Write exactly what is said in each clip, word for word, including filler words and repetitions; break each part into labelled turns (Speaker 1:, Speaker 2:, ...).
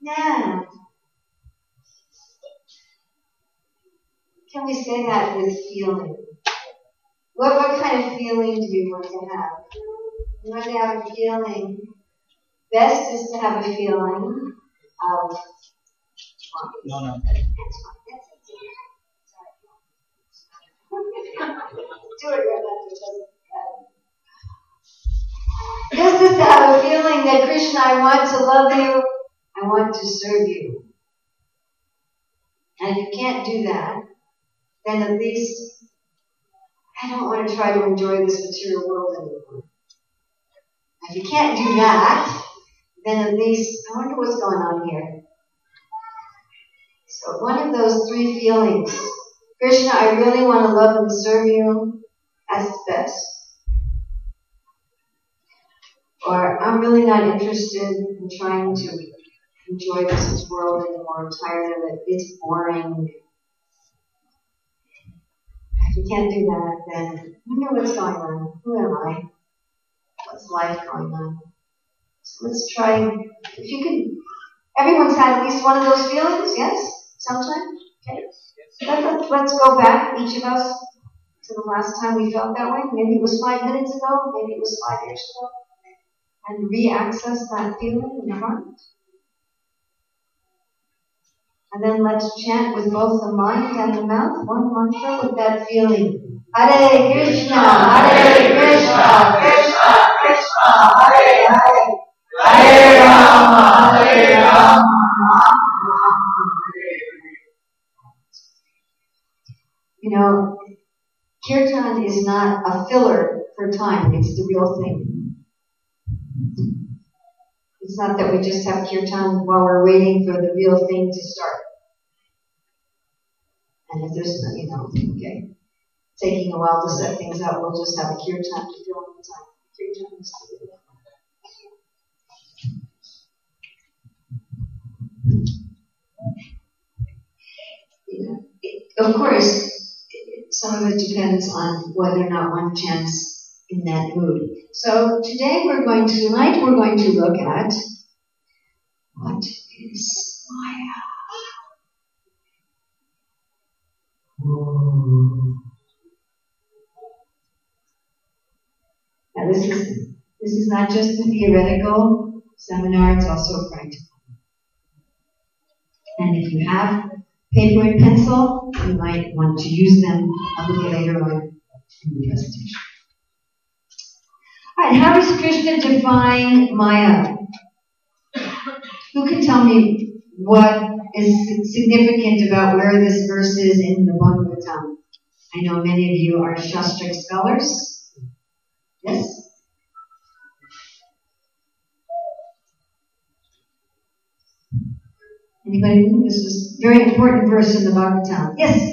Speaker 1: Yeah. Can we say that with feeling? What, what kind of feeling do we want to have? We want to have a feeling. Best is to have a feeling of.
Speaker 2: No, no.
Speaker 1: Do it right after. Best is to have a feeling that Krishna, I want to love you. I want to serve you. And if you can't do that, then at least I don't want to try to enjoy this material world anymore. If you can't do that, then at least I wonder what's going on here. So one of those three feelings, Krishna, I really want to love and serve you, that's the best. Or I'm really not interested in trying to enjoy this world anymore, I'm tired of it, it's boring. If you can't do that, then I wonder what's going on. Who am I? What's life going on? So let's try, if you can, everyone's had at least one of those feelings, yes? Sometime? Okay. Let, let's go back, each of us, to the last time we felt that way. Maybe it was five minutes ago, maybe it was five years ago. And re-access that feeling in the heart. And then let's chant with both the mind and the mouth, one mantra with that feeling. Hare Krishna, Hare Krishna, Krishna, Krishna, Hare Hare, Hare Rama, Hare Rama, You know, kirtan is not a filler for time, it's the real thing. It's not that we just have kirtan while we're waiting for the real thing to start. And if there's, you know, okay, taking a while to set things up, we'll just have a kirtan to fill in the time. Kirtan is the real thing. You know, it, of course, it, some of it depends on whether or not one chants in that mood. So today we're going to, tonight we're going to look at what is Maya. Now this is this is not just a theoretical seminar, it's also practical. And if you have paper and pencil, you might want to use them a little later on in the presentation. Alright, how does Krishna define Maya? Who can tell me what is significant about where this verse is in the Bhagavatam? I know many of you are Shastric scholars. Yes? Anybody know? This is a very important verse in the Bhagavatam. Yes?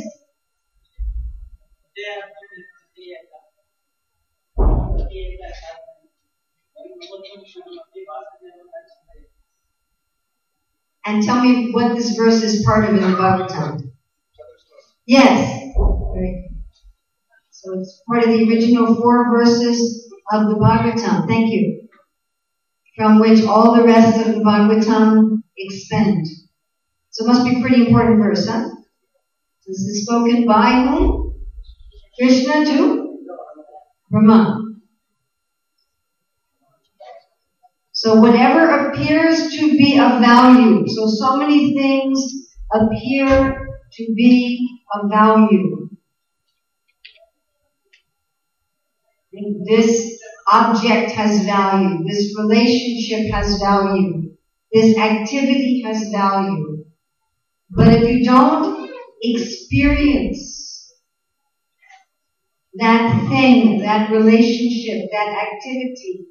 Speaker 1: And tell me what this verse is part of in the Bhagavatam. Yes. Great. So it's part of the original four verses of the Bhagavatam. Thank you. From which all the rest of the Bhagavatam expend. So it must be a pretty important verse, huh? This is spoken by whom? Krishna to Brahma. So whatever appears to be of value, so so many things appear to be of value. This object has value, this relationship has value, this activity has value. But if you don't experience that thing, that relationship, that activity,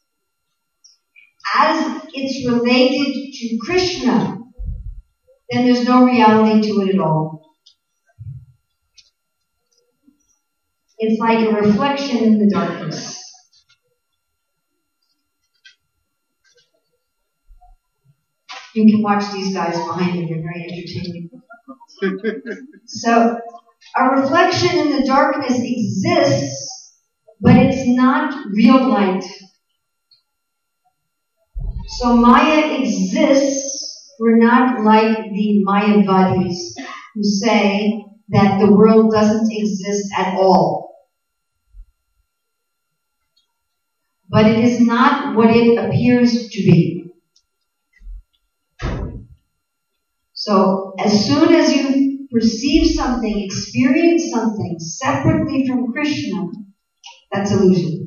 Speaker 1: as it's related to Krishna, then there's no reality to it at all. It's like a reflection in the darkness. You can watch these guys behind me, they're very entertaining. So, a reflection in the darkness exists, but it's not real light. So Maya exists, We're not like the Mayavadis who say that the world doesn't exist at all. But it is not what it appears to be. So as soon as you perceive something, experience something separately from Krishna, that's illusion.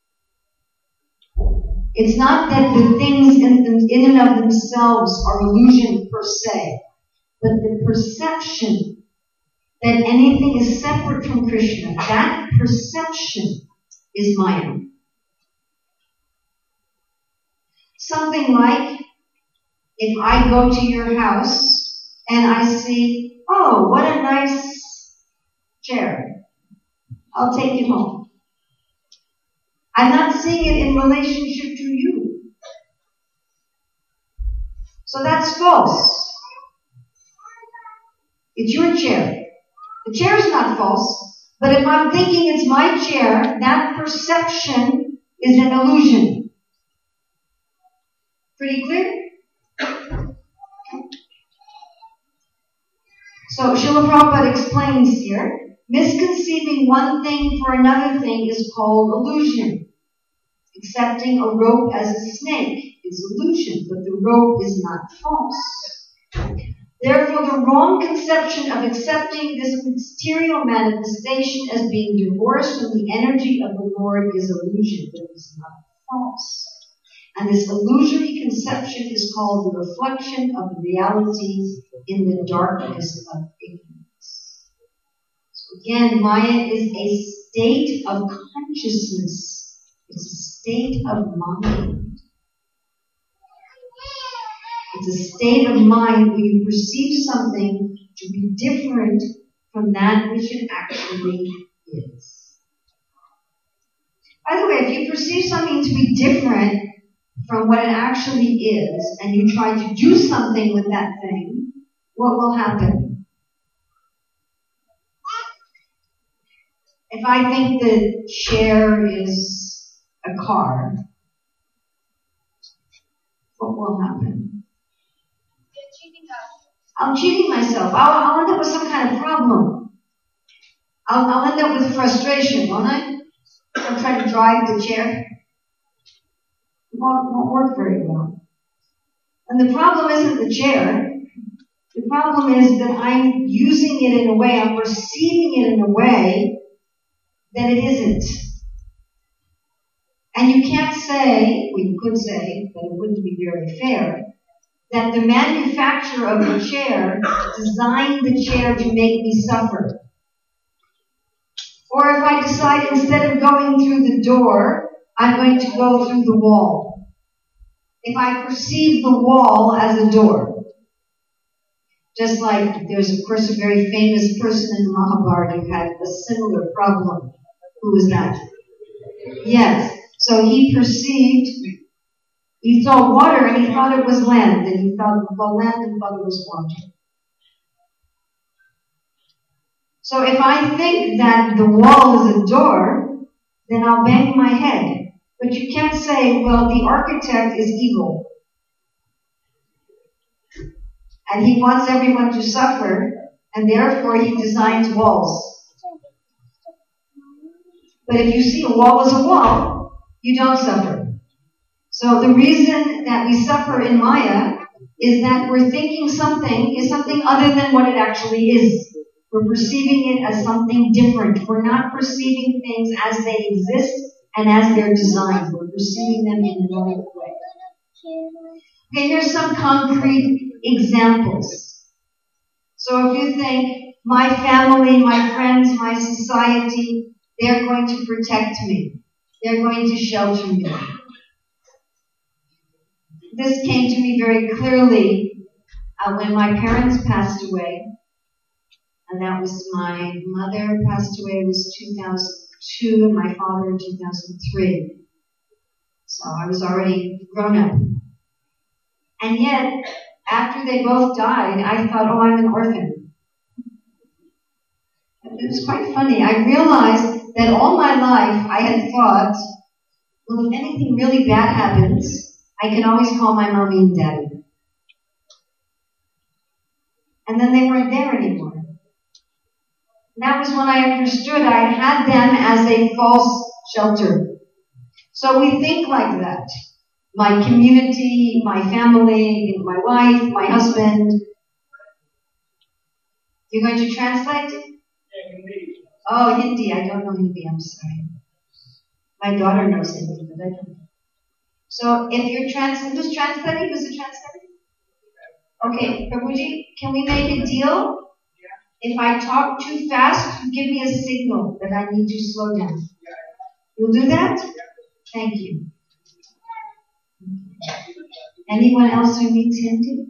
Speaker 1: It's not that the things in, in and of themselves are illusion per se, but the perception that anything is separate from Krishna, that perception is Maya. Something like, if I go to your house and I see, oh, what a nice chair. I'll take it home. I'm not seeing it in relationship to you. So that's false. It's your chair. The chair is not false, but if I'm thinking it's my chair, that perception is an illusion. Pretty clear? So Srila Prabhupada explains here, misconceiving one thing for another thing is called illusion. Accepting a rope as a snake is illusion, but the rope is not false. Therefore, the wrong conception of accepting this material manifestation as being divorced from the energy of the Lord is illusion, but it is not false. And this illusory conception is called the reflection of reality in the darkness of ignorance. So again, Maya is a state of consciousness. It's a state of mind. It's a state of mind where you perceive something to be different from that which it actually is. By the way, if you perceive something to be different from what it actually is, and you try to do something with that thing, what will happen? If I think the chair is a car, what will happen?
Speaker 3: You're cheating us.
Speaker 1: I'm cheating myself. I'll, I'll end up with some kind of problem. I'll, I'll end up with frustration, won't I? I'll try to drive the chair. It won't, won't work very well. And the problem isn't the chair. The problem is that I'm using it in a way, I'm perceiving it in a way that it isn't. And you can't say, well, you could say, but it wouldn't be very fair, that the manufacturer of the chair designed the chair to make me suffer. Or if I decide instead of going through the door, I'm going to go through the wall. If I perceive the wall as a door. Just like there's, of course, a very famous person in the Mahabharata who had a similar problem. Who was that? Yes. So he perceived, he saw water and he thought it was land. And he thought, well, land and thought it was water. So if I think that the wall is a door, then I'll bang my head. But you can't say, well, the architect is evil. And he wants everyone to suffer, and therefore he designs walls. But if you see a wall as a wall, you don't suffer. So the reason that we suffer in Maya is that we're thinking something is something other than what it actually is. We're perceiving it as something different. We're not perceiving things as they exist and as they're designed. We're perceiving them in another way. Okay, here's some concrete examples. So if you think, my family, my friends, my society, they're going to protect me. They're going to shelter me. This came to me very clearly uh, when my parents passed away. And that was my mother passed away was two thousand two and my father in two thousand three. So I was already grown up. And yet, after they both died, I thought, oh, I'm an orphan. It was quite funny. I realized that all my life I had thought, well, if anything really bad happens, I can always call my mommy and daddy. and then they weren't there anymore. And that was when I understood I had them as a false shelter. So we think like that. My community, my family, my wife, my husband. You're going to translate? Oh, Hindi. I don't know Hindi. I'm sorry. My daughter knows Hindi, but I don't. So if you're trans, who's translating? Who's the translator? Okay, Prabhuji, can we make a deal? If I talk too fast, you give me a signal that I need to slow down. You'll do that? Thank you. Anyone else who needs Hindi?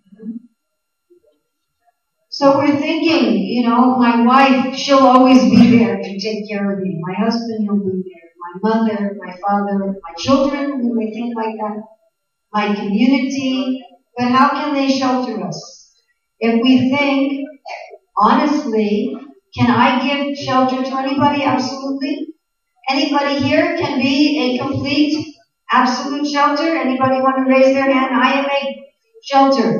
Speaker 1: So we're thinking, you know, my wife, she'll always be there to take care of me. My husband, he'll be there. My mother, my father, my children, we may think like that. My community. But how can they shelter us? If we think, honestly, can I give shelter to anybody? Absolutely. Anybody here can be a complete, absolute shelter? Anybody want to raise their hand? I am a shelter.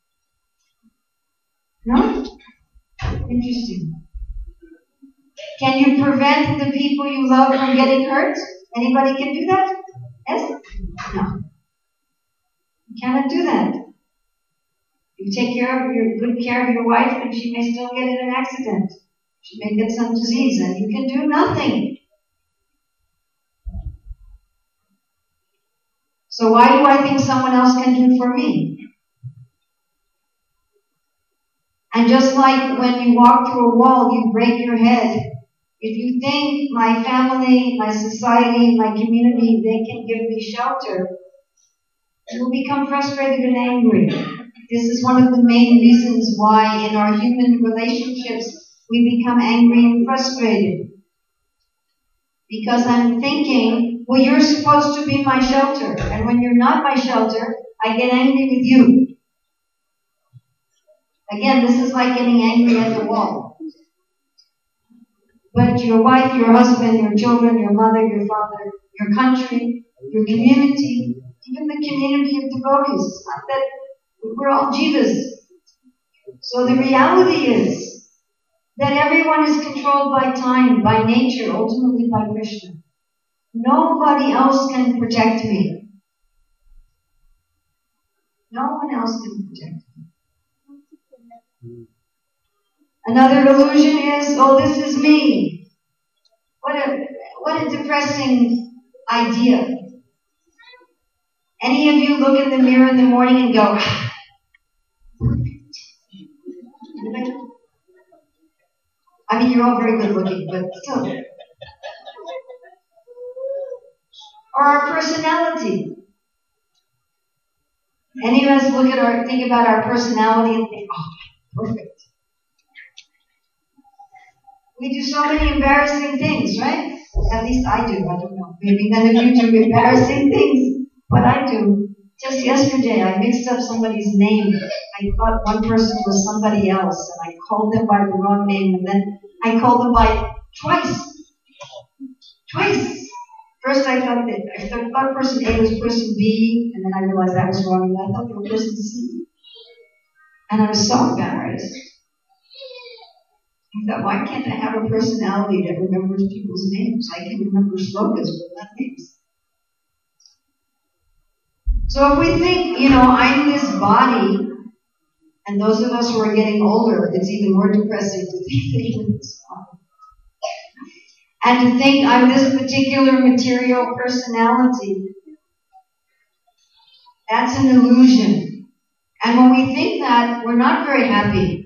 Speaker 1: No? Interesting. Can you prevent the people you love from getting hurt? Anybody can do that? Yes? No. You cannot do that. You take care of your good care of your wife, and she may still get in an accident. She may get some disease, and you can do nothing. So why do I think someone else can do for me? And just like when you walk through a wall, you break your head. If you think my family, my society, my community, they can give me shelter, you will become frustrated and angry. This is one of the main reasons why in our human relationships we become angry and frustrated. Because I'm thinking, well, you're supposed to be my shelter. And when you're not my shelter, I get angry with you. Again, this is like getting angry at the wall. But your wife, your husband, your children, your mother, your father, your country, your community, even the community of devotees, it's not that we're all jivas. So the reality is that everyone is controlled by time, by nature, ultimately by Krishna. Nobody else can protect me. No one else can protect me. Another illusion is, oh, this is me. What a, what a depressing idea. Any of you look in the mirror in the morning and go, I mean, you're all very good looking, but still. Or our personality. Any of us look at our, think about our personality and think, oh, perfect. We do so many embarrassing things, right? At least I do. I don't know. Maybe none of you do embarrassing things, but I do. Just yesterday, I mixed up somebody's name. I thought one person was somebody else, and I called them by the wrong name, and then I called them by twice. Twice. First, I thought that I thought person A was person B, and then I realized that was wrong, and I thought they were person C. And I was so embarrassed. I thought, why can't I have a personality that remembers people's names? I can remember slokas, but not names. So if we think, you know, I'm this body, and those of us who are getting older, it's even more depressing to think I'm this body. And to think I'm this particular material personality, that's an illusion. And when we think that, we're not very happy.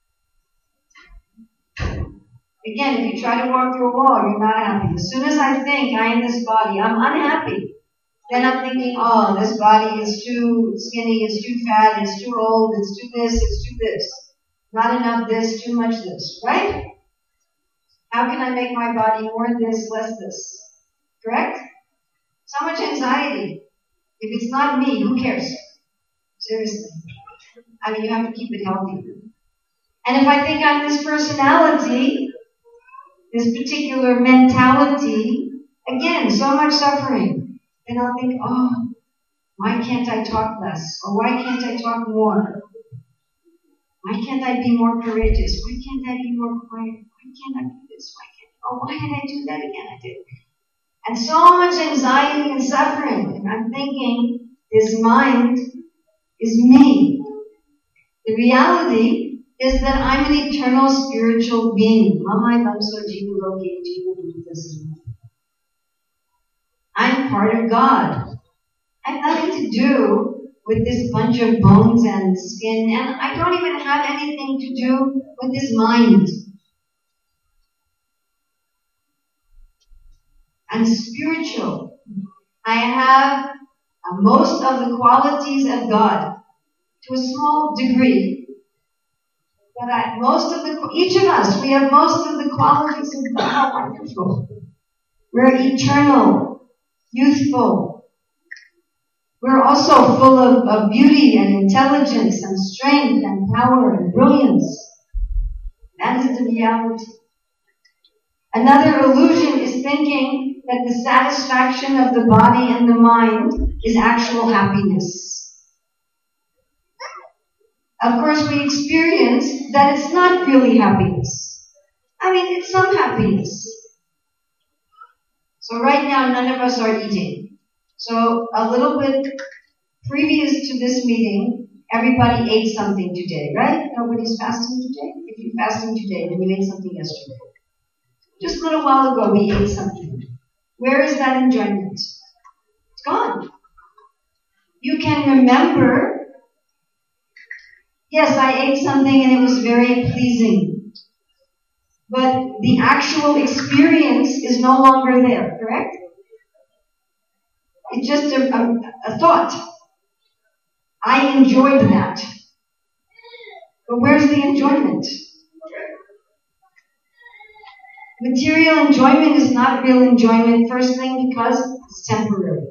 Speaker 1: Again, if you try to walk through a wall, you're not happy. As soon as I think I am this body, I'm unhappy. Then I'm thinking, oh, this body is too skinny, it's too fat, it's too old, it's too this, it's too this. Not enough this, too much this, right? How can I make my body more this, less this? Correct? So much anxiety. If it's not me, who cares? Seriously. I mean, you have to keep it healthy. And if I think I'm this personality, this particular mentality, again, so much suffering. And I'll think, oh, why can't I talk less? Or why can't I talk more? Why can't I be more courageous? Why can't I be more quiet? Why can't I do this? Why can't, oh, why did I do that again? I did. And so much anxiety and suffering. And I'm thinking, this mind is me. The reality is that I'm an eternal spiritual being. I'm part of God. I have nothing to do with this bunch of bones and skin, and I don't even have anything to do with this mind. I'm spiritual. I have uh, most of the qualities of God to a small degree. But I, most of the, each of us, we have most of the qualities of God. How wonderful. We're eternal, youthful. We're also full of, of beauty and intelligence and strength and power and brilliance. That is the reality. Another illusion is thinking that the satisfaction of the body and the mind is actual happiness. Of course, we experience that it's not really happiness. I mean, it's some happiness. So right now, none of us are eating. So a little bit previous to this meeting, everybody ate something today, right? Nobody's fasting today? If you're fasting today, then you ate something yesterday. Just a little while ago, we ate something. Where is that enjoyment? It's gone. You can remember, yes, I ate something and it was very pleasing. But the actual experience is no longer there, correct? It's just a, a, a thought. I enjoyed that. But where's the enjoyment? Material enjoyment is not real enjoyment, first thing, because it's temporary.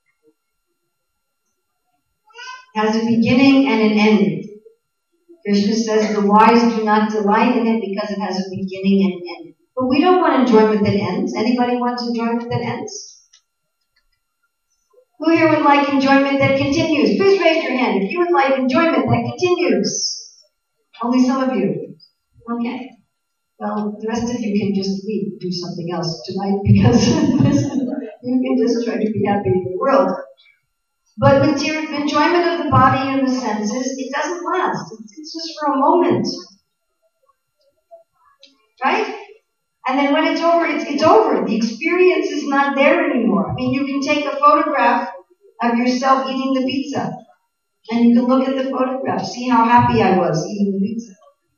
Speaker 1: It has a beginning and an end. Krishna says the wise do not delight in it because it has a beginning and an end. But we don't want enjoyment that ends. Anybody want enjoyment that ends? Who here would like enjoyment that continues? Please raise your hand if you would like enjoyment that continues. Only some of you. Okay. Well, the rest of you can just leave, do something else tonight because you can just try to be happy in the world. But material enjoyment of the body and the senses, it doesn't last. It's, it's just for a moment. Right? And then when it's over, it's, it's over. The experience is not there anymore. I mean, you can take a photograph of yourself eating the pizza. And you can look at the photograph, see how happy I was eating the pizza.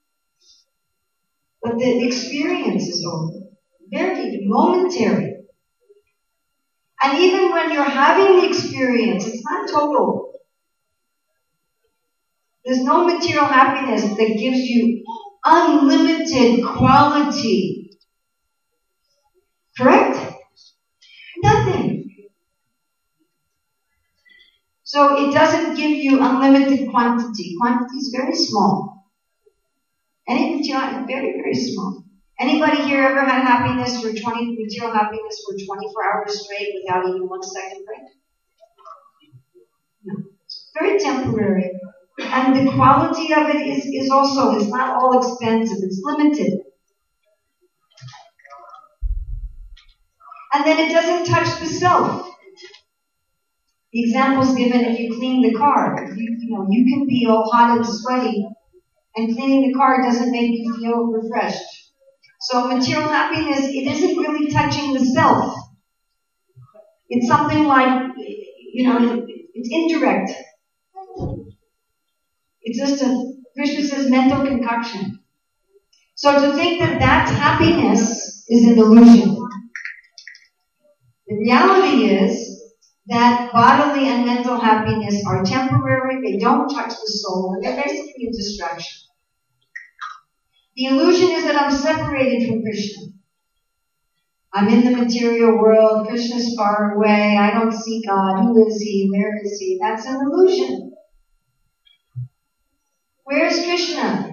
Speaker 1: But the experience is over. Very momentary. And even when you're having the experience, it's not total. There's no material happiness that gives you unlimited quality. Correct? Nothing. So it doesn't give you unlimited quantity. Quantity is very small. Any material, very, very small. Anybody here ever had happiness for twenty material happiness for twenty-four hours straight without even one second break? No. It's very temporary. And the quality of it is, is also, it's not all expensive, it's limited. And then it doesn't touch the self. The example's given if you clean the car. If you, you know, you can be all hot and sweaty, and cleaning the car doesn't make you feel refreshed. So material happiness, it isn't really touching the self. It's something like, you know, it's indirect. It's just a, Krishna says, mental concoction. So to think that that's happiness is an illusion. The reality is that bodily and mental happiness are temporary, they don't touch the soul, and they're basically a distraction. The illusion is that I'm separated from Krishna. I'm in the material world, Krishna's far away, I don't see God, who is He, where is He? That's an illusion. Where is Krishna?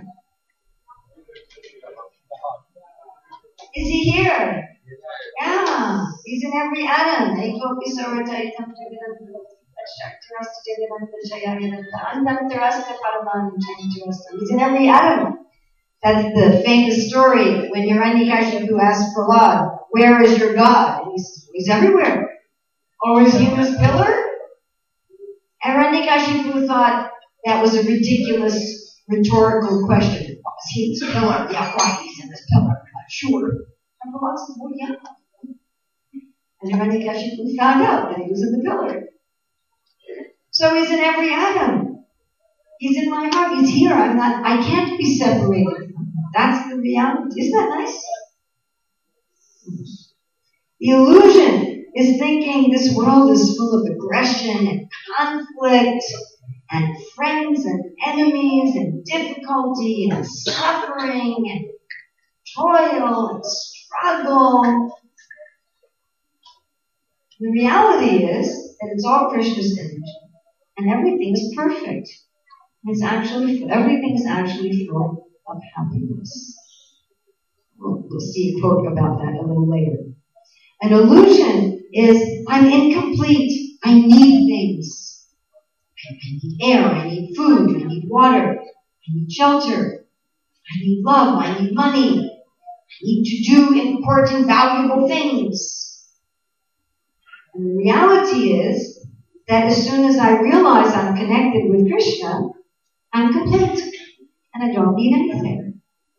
Speaker 1: Is He here? Yeah, He's in every atom. He's in every atom. That's the famous story when Hiranyakashipu asked Prahlad, where is your God? And he says, he's everywhere. Or is he in this pillar? Hiranyakashipu thought that was a ridiculous rhetorical question. Oh, is he in this pillar? Yeah, why? He's in this pillar. I'm not sure. And Prahlad said, well, yeah. And Hiranyakashipu found out that he was in the pillar. So he's in every atom. He's in my heart. He's here. I'm not, I can't be separated from him. That's the reality. Isn't that nice? The illusion is thinking this world is full of aggression and conflict and friends and enemies and difficulty and suffering and toil and struggle. The reality is that it's all Krishna's image and everything is perfect. It's actually, everything is actually full of happiness. We'll, we'll see a quote about that a little later. An illusion is, I'm incomplete. I need things. I need air. I need food. I need water. I need shelter. I need love. I need money. I need to do important, valuable things. And the reality is that as soon as I realize I'm connected with Krishna, I'm complete, and I don't need anything.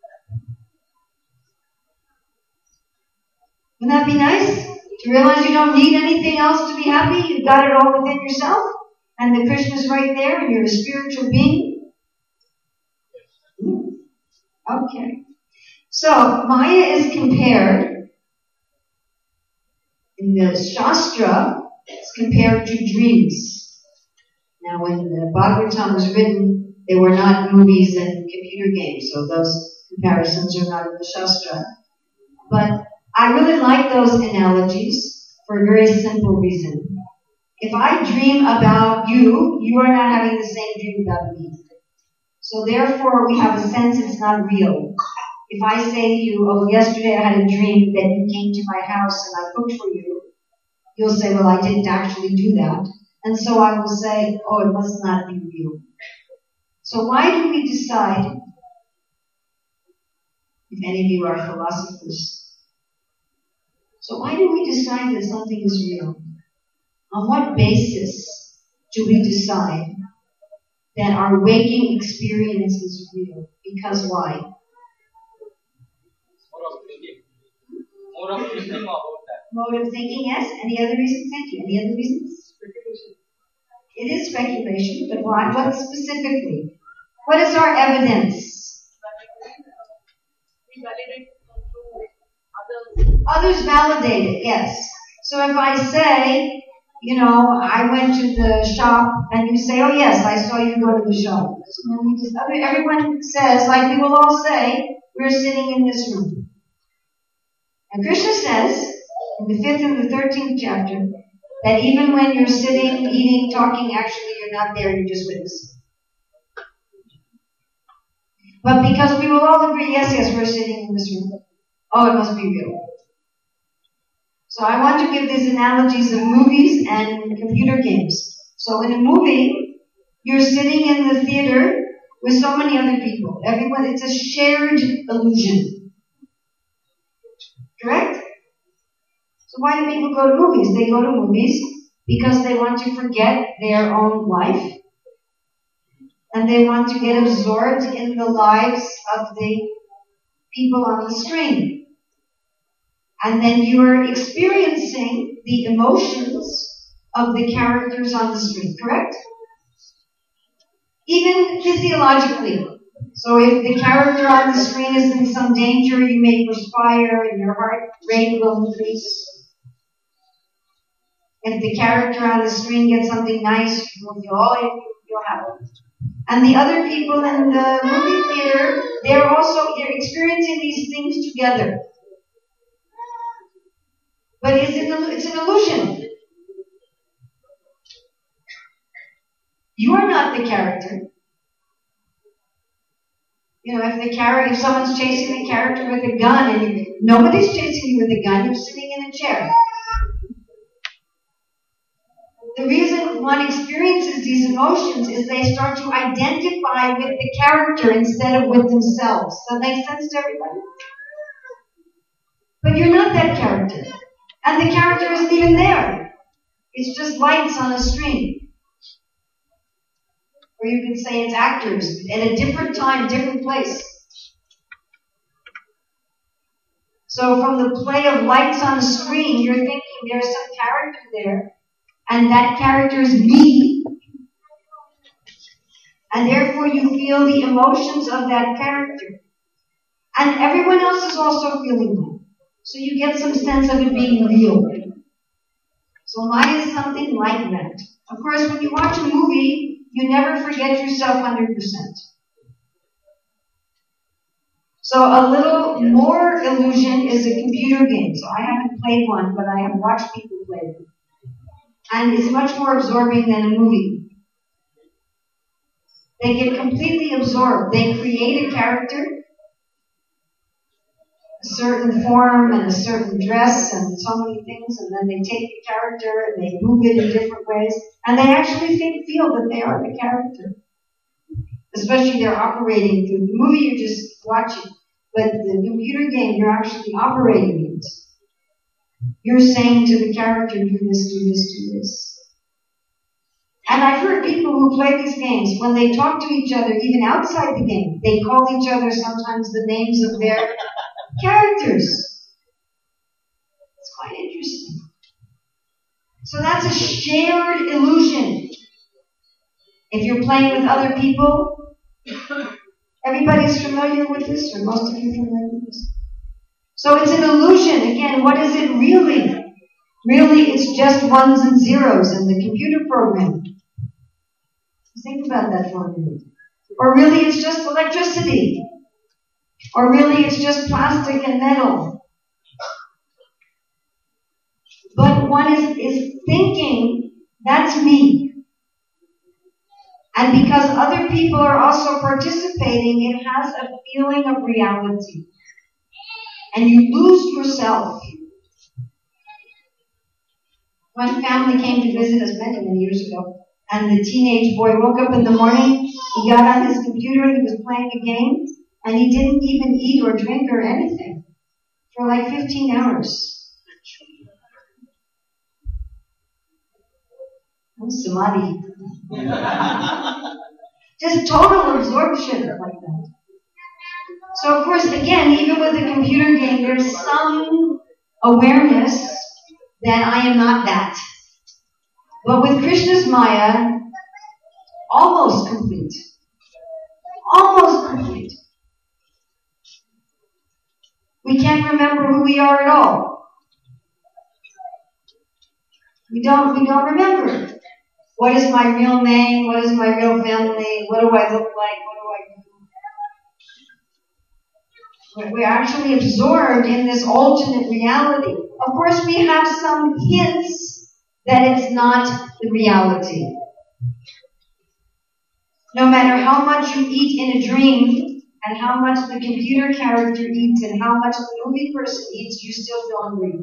Speaker 1: Wouldn't that be nice? To realize you don't need anything else to be happy? You've got it all within yourself, and the Krishna's right there, and you're a spiritual being? Okay. So, Maya is compared, in the Shastra, it's compared to dreams. Now, when the Bhagavatam was written, they were not movies and computer games, so those comparisons are not in the Shastra. But I really like those analogies for a very simple reason. If I dream about you, you are not having the same dream about me. So therefore, we have a sense it's not real. If I say to you, oh, yesterday I had a dream that you came to my house and I cooked for you, you'll say, well, I didn't actually do that. And so I will say, oh, it must not be real. So why do we decide, if any of you are philosophers, so why do we decide that something is real? On what basis do we decide that our waking experience is real? Because why?
Speaker 2: More of thinking. More of thinking about that.
Speaker 1: Mode of thinking, yes. Any other reasons? Thank you. Any other reasons? Speculation. It is speculation, but why? What specifically? What is our evidence?
Speaker 3: We validate others.
Speaker 1: Others validate it, yes. So if I say, you know, I went to the shop, and you say, oh yes, I saw you go to the shop. So we just, everyone says, like we will all say, we're sitting in this room. And Krishna says, in the fifth and the thirteenth chapter, that even when you're sitting, eating, talking, actually you're not there, you're just witnessing. But because we will all agree, yes, yes, we're sitting in this room. Oh, it must be real. So I want to give these analogies of movies and computer games. So in a movie, you're sitting in the theater with so many other people. Everyone, it's a shared illusion. Correct? So why do people go to movies? They go to movies because they want to forget their own life. And they want to get absorbed in the lives of the people on the screen. And then you're experiencing the emotions of the characters on the screen, correct? Even physiologically. So if the character on the screen is in some danger, you may perspire and your heart rate will increase. If the character on the screen gets something nice, you'll feel, oh, you'll have it. And the other people in the movie theater, they're also, they're experiencing these things together. But it's an, it's an illusion. You are not the character. You know, if the character, if someone's chasing the character with a gun and you, nobody's chasing you with a gun, you're sitting in a chair. The reason one experiences these emotions is they start to identify with the character instead of with themselves. Does that make sense to everybody? But you're not that character. And the character isn't even there. It's just lights on a screen. Or you can say it's actors at a different time, different place. So from the play of lights on a screen, you're thinking there's some character there. And that character is me. And therefore you feel the emotions of that character. And everyone else is also feeling them. So you get some sense of it being real. So Maya is something like that. Of course, when you watch a movie, you never forget yourself one hundred percent. So a little more illusion is a computer game. So I haven't played one, but I have watched people play them. And it's much more absorbing than a movie. They get completely absorbed. They create a character, a certain form and a certain dress and so many things, and then they take the character and they move it in different ways, and they actually think, feel that they are the character. Especially they're operating through the movie, you're just watching, but the computer game, you're actually operating it. You're saying to the character, do this, do this, do this. And I've heard people who play these games, when they talk to each other, even outside the game, they call each other sometimes the names of their characters. It's quite interesting. So that's a shared illusion. If you're playing with other people, everybody's familiar with this, or most of you are familiar with this? So it's an illusion. Again, what is it really? Really, it's just ones and zeros in the computer program. Think about that for a minute. Or really, it's just electricity. Or really, it's just plastic and metal. But one is, is thinking, that's me. And because other people are also participating, it has a feeling of reality. And you lose yourself. One family came to visit us many, many years ago, and the teenage boy woke up in the morning, he got on his computer, he was playing a game, and he didn't even eat or drink or anything for like fifteen hours. Oh, samadhi. Just total absorption like that. So, of course, again, even with a computer game, there's some awareness that I am not that. But with Krishna's Maya, almost complete. Almost complete. We can't remember who we are at all. We don't, we don't remember. What is my real name? What is my real family? What do I look like? What do I do? We're actually absorbed in this alternate reality. Of course, we have some hints that it's not the reality. No matter how much you eat in a dream, and how much the computer character eats, and how much the movie person eats, you still feel hungry.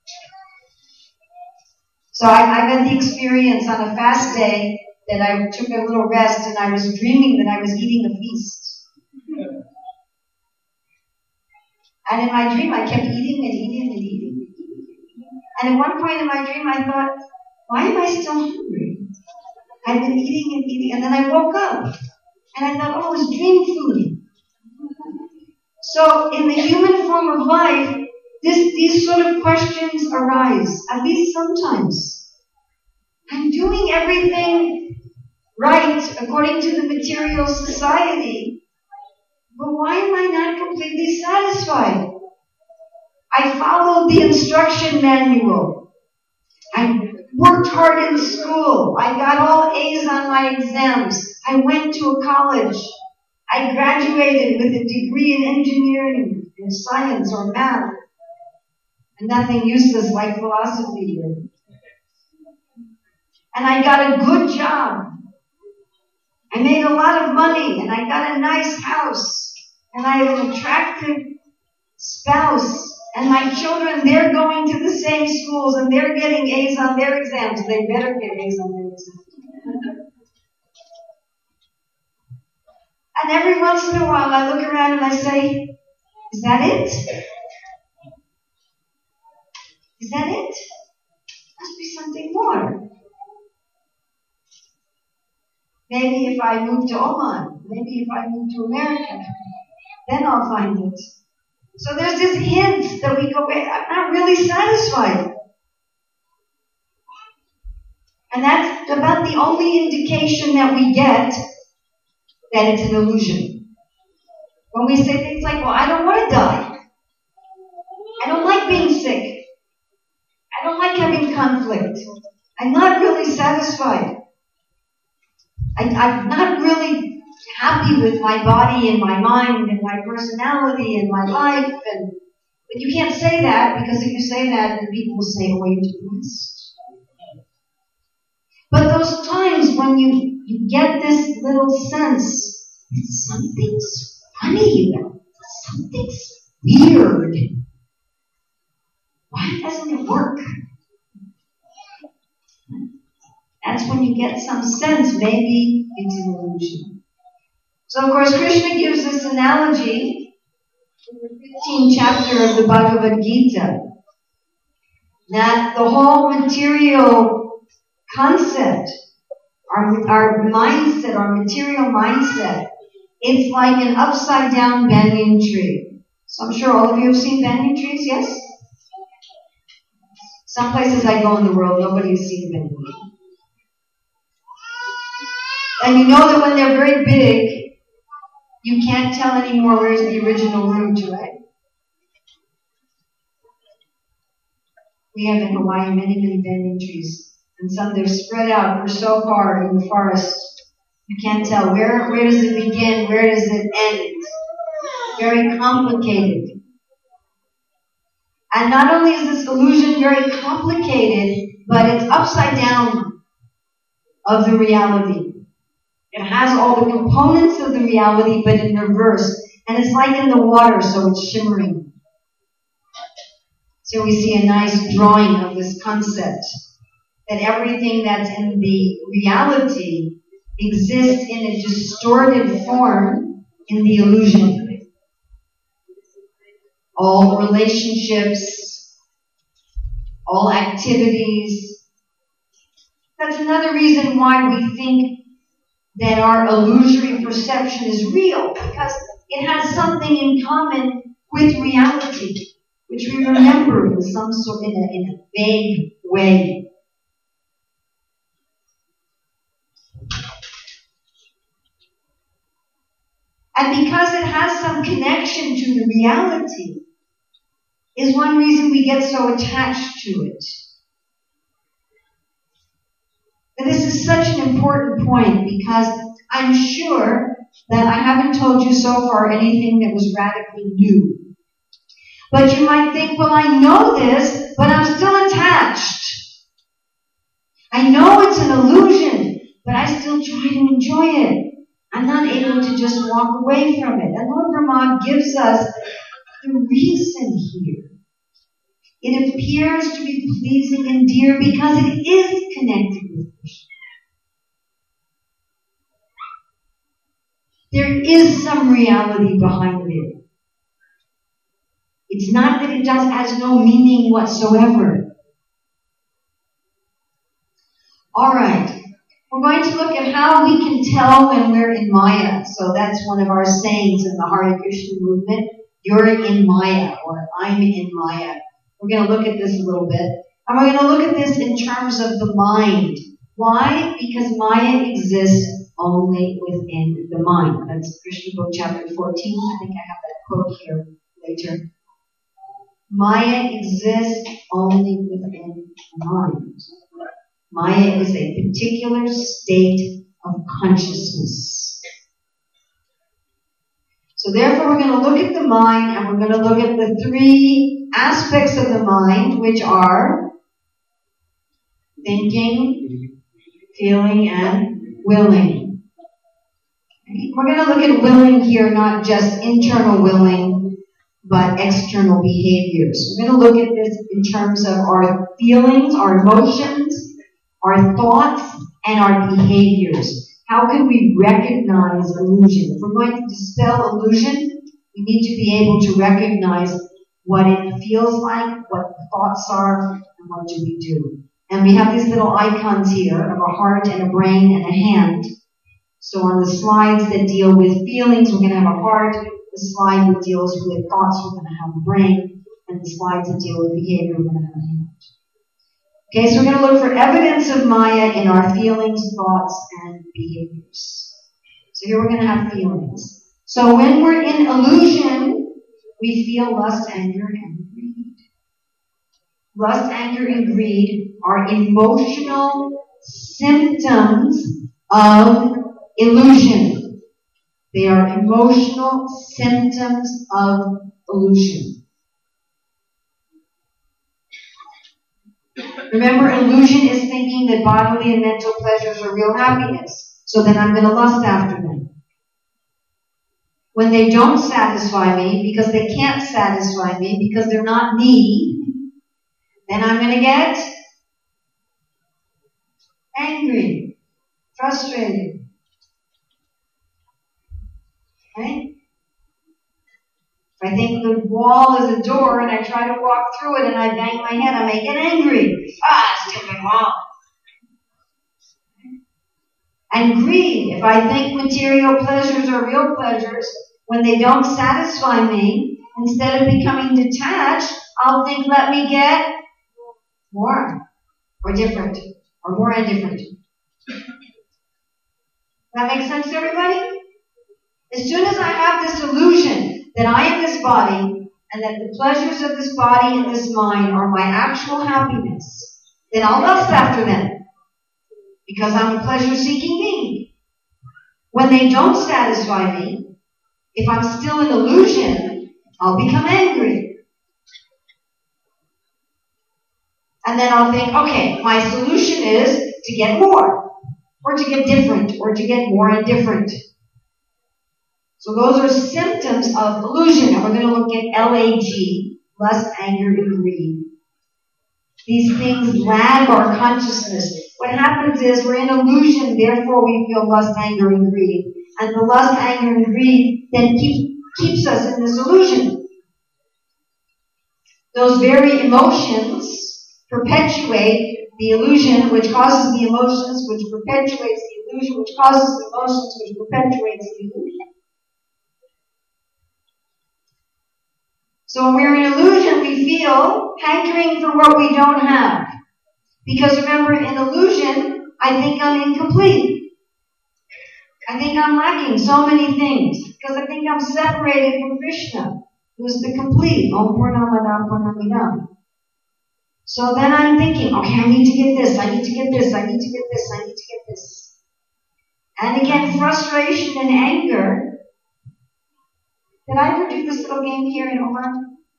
Speaker 1: So I, I've had the experience on a fast day that I took a little rest, and I was dreaming that I was eating a feast. And in my dream, I kept eating and eating and eating. And at one point in my dream, I thought, why am I still hungry? I've been eating and eating. And then I woke up. And I thought, oh, it was dream food. So in the human form of life, this, these sort of questions arise, at least sometimes. I'm doing everything right according to the material society. But why am I not completely satisfied? I followed the instruction manual. I worked hard in school. I got all A's on my exams. I went to a college. I graduated with a degree in engineering, in science or math. And nothing useless like philosophy. And I got a good job. I made a lot of money, and I got a nice house, and I have an attractive spouse, And my children, they're going to the same schools and they're getting A's on their exams. They better get A's on their exams. And every once in a while I look around and I say, is that it? Is that it? Must be something more. Maybe if I move to Oman, maybe if I move to America, then I'll find it. So there's this hint that we go, wait, I'm not really satisfied. And that's about the only indication that we get that it's an illusion. When we say things like, well, I don't want to die. I don't like being sick. I don't like having conflict. I'm not really satisfied. I, I'm not really happy with my body and my mind and my personality and my life. And but you can't say that, because if you say that, then people will say, oh, you're depressed. But those times when you, you get this little sense that something's funny, something's weird. Why doesn't it work? That's when you get some sense, maybe it's an illusion. So, of course, Krishna gives this analogy in the fifteenth chapter of the Bhagavad Gita, that the whole material concept, our, our mindset, our material mindset, it's like an upside-down banyan tree. So I'm sure all of you have seen banyan trees, yes? Some places I go in the world, nobody has seen a banyan tree. And you know that when they're very big, you can't tell anymore where's the original root, right? We have in Hawaii many, many banyan trees. And some they're spread out for so far in the forest. You can't tell where, where does it begin, where does it end. Very complicated. And not only is this illusion very complicated, but it's upside down of the reality. It has all the components of the reality, but in reverse. And it's like in the water, so it's shimmering. So we see a nice drawing of this concept, that everything that's in the reality exists in a distorted form in the illusion. All relationships, all activities. That's another reason why we think that our illusory perception is real, because it has something in common with reality, which we remember in some sort, in a, in a vague way. And because it has some connection to the reality, is one reason we get so attached to it. And this is such an important point, because I'm sure that I haven't told you so far anything that was radically new. But you might think, well, I know this, but I'm still attached. I know it's an illusion, but I still try to enjoy it. I'm not able to just walk away from it. And Lord Brahma gives us the reason here. It appears to be pleasing and dear because it is connected with Krishna. There is some reality behind it. It's not that it does has no meaning whatsoever. All right. We're going to look at how we can tell when we're in Maya. So that's one of our sayings in the Hare Krishna movement. You're in Maya, or I'm in Maya. We're going to look at this a little bit. And we're going to look at this in terms of the mind. Why? Because Maya exists only within the mind. That's Krishna book chapter fourteen. I think I have that quote here later. Maya exists only within the mind. Maya is a particular state of consciousness. So therefore we're going to look at the mind, and we're going to look at the three aspects of the mind, which are thinking, feeling, and willing. We're going to look at willing here, not just internal willing, but external behaviors. We're going to look at this in terms of our feelings, our emotions, our thoughts, and our behaviors. How can we recognize illusion? If we're going to dispel illusion, we need to be able to recognize what it feels like, what the thoughts are, and what do we do. And we have these little icons here of a heart and a brain and a hand. So on the slides that deal with feelings, we're going to have a heart. The slide that deals with thoughts, we're going to have a brain. And the slides that deal with behavior, we're going to have a hand. Okay, so we're going to look for evidence of Maya in our feelings, thoughts, and behaviors. So here we're going to have feelings. So when we're in illusion, we feel lust, anger, and greed. Lust, anger, and greed are emotional symptoms of illusion. They are emotional symptoms of illusion. Remember, illusion is thinking that bodily and mental pleasures are real happiness. So then I'm going to lust after them. When they don't satisfy me, because they can't satisfy me, because they're not me, then I'm going to get angry, frustrated. Right? If I think the wall is a door and I try to walk through it and I bang my head, I may get angry. Ah, stupid wall. And greed. If I think material pleasures are real pleasures, when they don't satisfy me, instead of becoming detached, I'll think, let me get more, or different, or more and different. That makes sense to everybody? As soon as I have this illusion that I am this body, and that the pleasures of this body and this mind are my actual happiness, then I'll lust after them. Because I'm a pleasure-seeking being. When they don't satisfy me, if I'm still in illusion, I'll become angry. And then I'll think, okay, my solution is to get more, or to get different, or to get more and different. So those are symptoms of illusion. And we're going to look at L A G, lust, anger, and greed. These things lag our consciousness. What happens is we're in illusion, therefore we feel lust, anger, and greed. And the lust, anger, and greed then keep, keeps us in this illusion. Those very emotions perpetuate the illusion, which causes the emotions, which perpetuates the illusion, which causes the emotions, which perpetuates the illusion. So when we're in illusion, we feel hankering for what we don't have. Because remember, in illusion, I think I'm incomplete. I think I'm lacking so many things. Because I think I'm separated from Krishna, who's the complete. Om Purnamada Purnamidam. So then I'm thinking, okay, I need to get this, I need to get this, I need to get this, I need to get this. And again, frustration and anger. Did I ever do this little game here in Omar?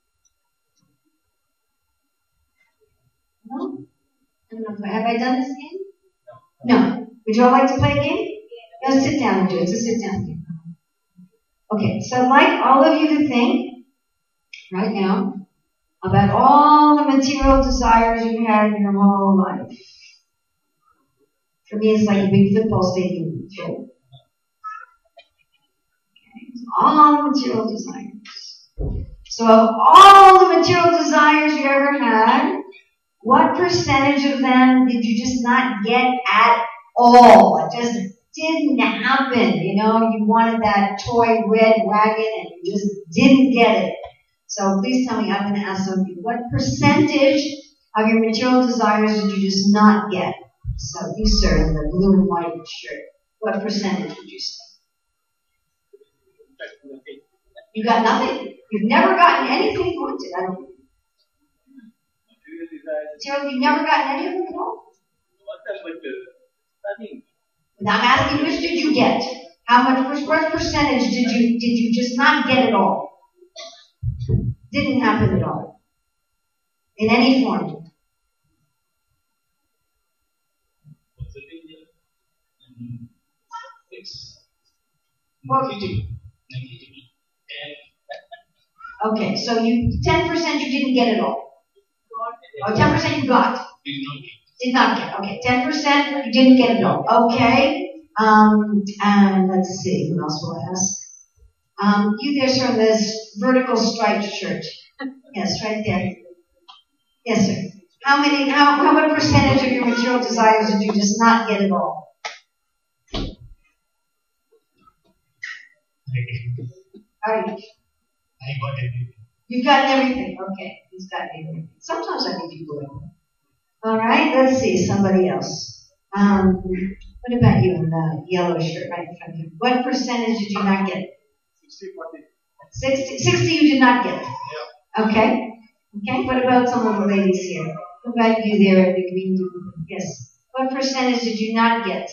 Speaker 1: No? I don't know if I, have I done this game? No. Would you all like to play a game? No, sit down and do it. It's a sit down game. Okay, so I'd like all of you to think right now about all the material desires you had in your whole life. For me, it's like a big football stadium. Okay. All the material desires. So of all the material desires you ever had, what percentage of them did you just not get at all? It just didn't happen. You know, you wanted that toy red wagon and you just didn't get it. So please tell me, I'm going to ask some of you, what percentage of your material desires did you just not get? So you, sir, in the blue and white shirt, what percentage would you say? You got nothing? You've never gotten anything you wanted, I don't think. Material, you've never gotten any of them at all? And I'm asking, which did you get? How much, what percentage did you, did you just not get at all? Didn't happen at all. In any form. Well, Okay, so you, ten percent you didn't get it all. Oh, ten percent you got. Did not get. Okay, ten percent you didn't get it all. Okay. Um, and let's see, what else will I ask? Um, you there's from this vertical striped shirt. Yes, right there. Yes, sir. How many, how, how what percentage of your material desires did you just not get it all? All right.
Speaker 4: I got everything.
Speaker 1: You've gotten everything. Okay, he's gotten everything. Sometimes I need people like that. All right, let's see, somebody else. Um, what about you in the yellow shirt right in front of you? What percentage did you not get?
Speaker 4: sixty forty.
Speaker 1: sixty, sixty you did not get.
Speaker 4: Yeah.
Speaker 1: Okay. Okay, what about some of the ladies here? What about you there at the green? Yes. What percentage did you not get?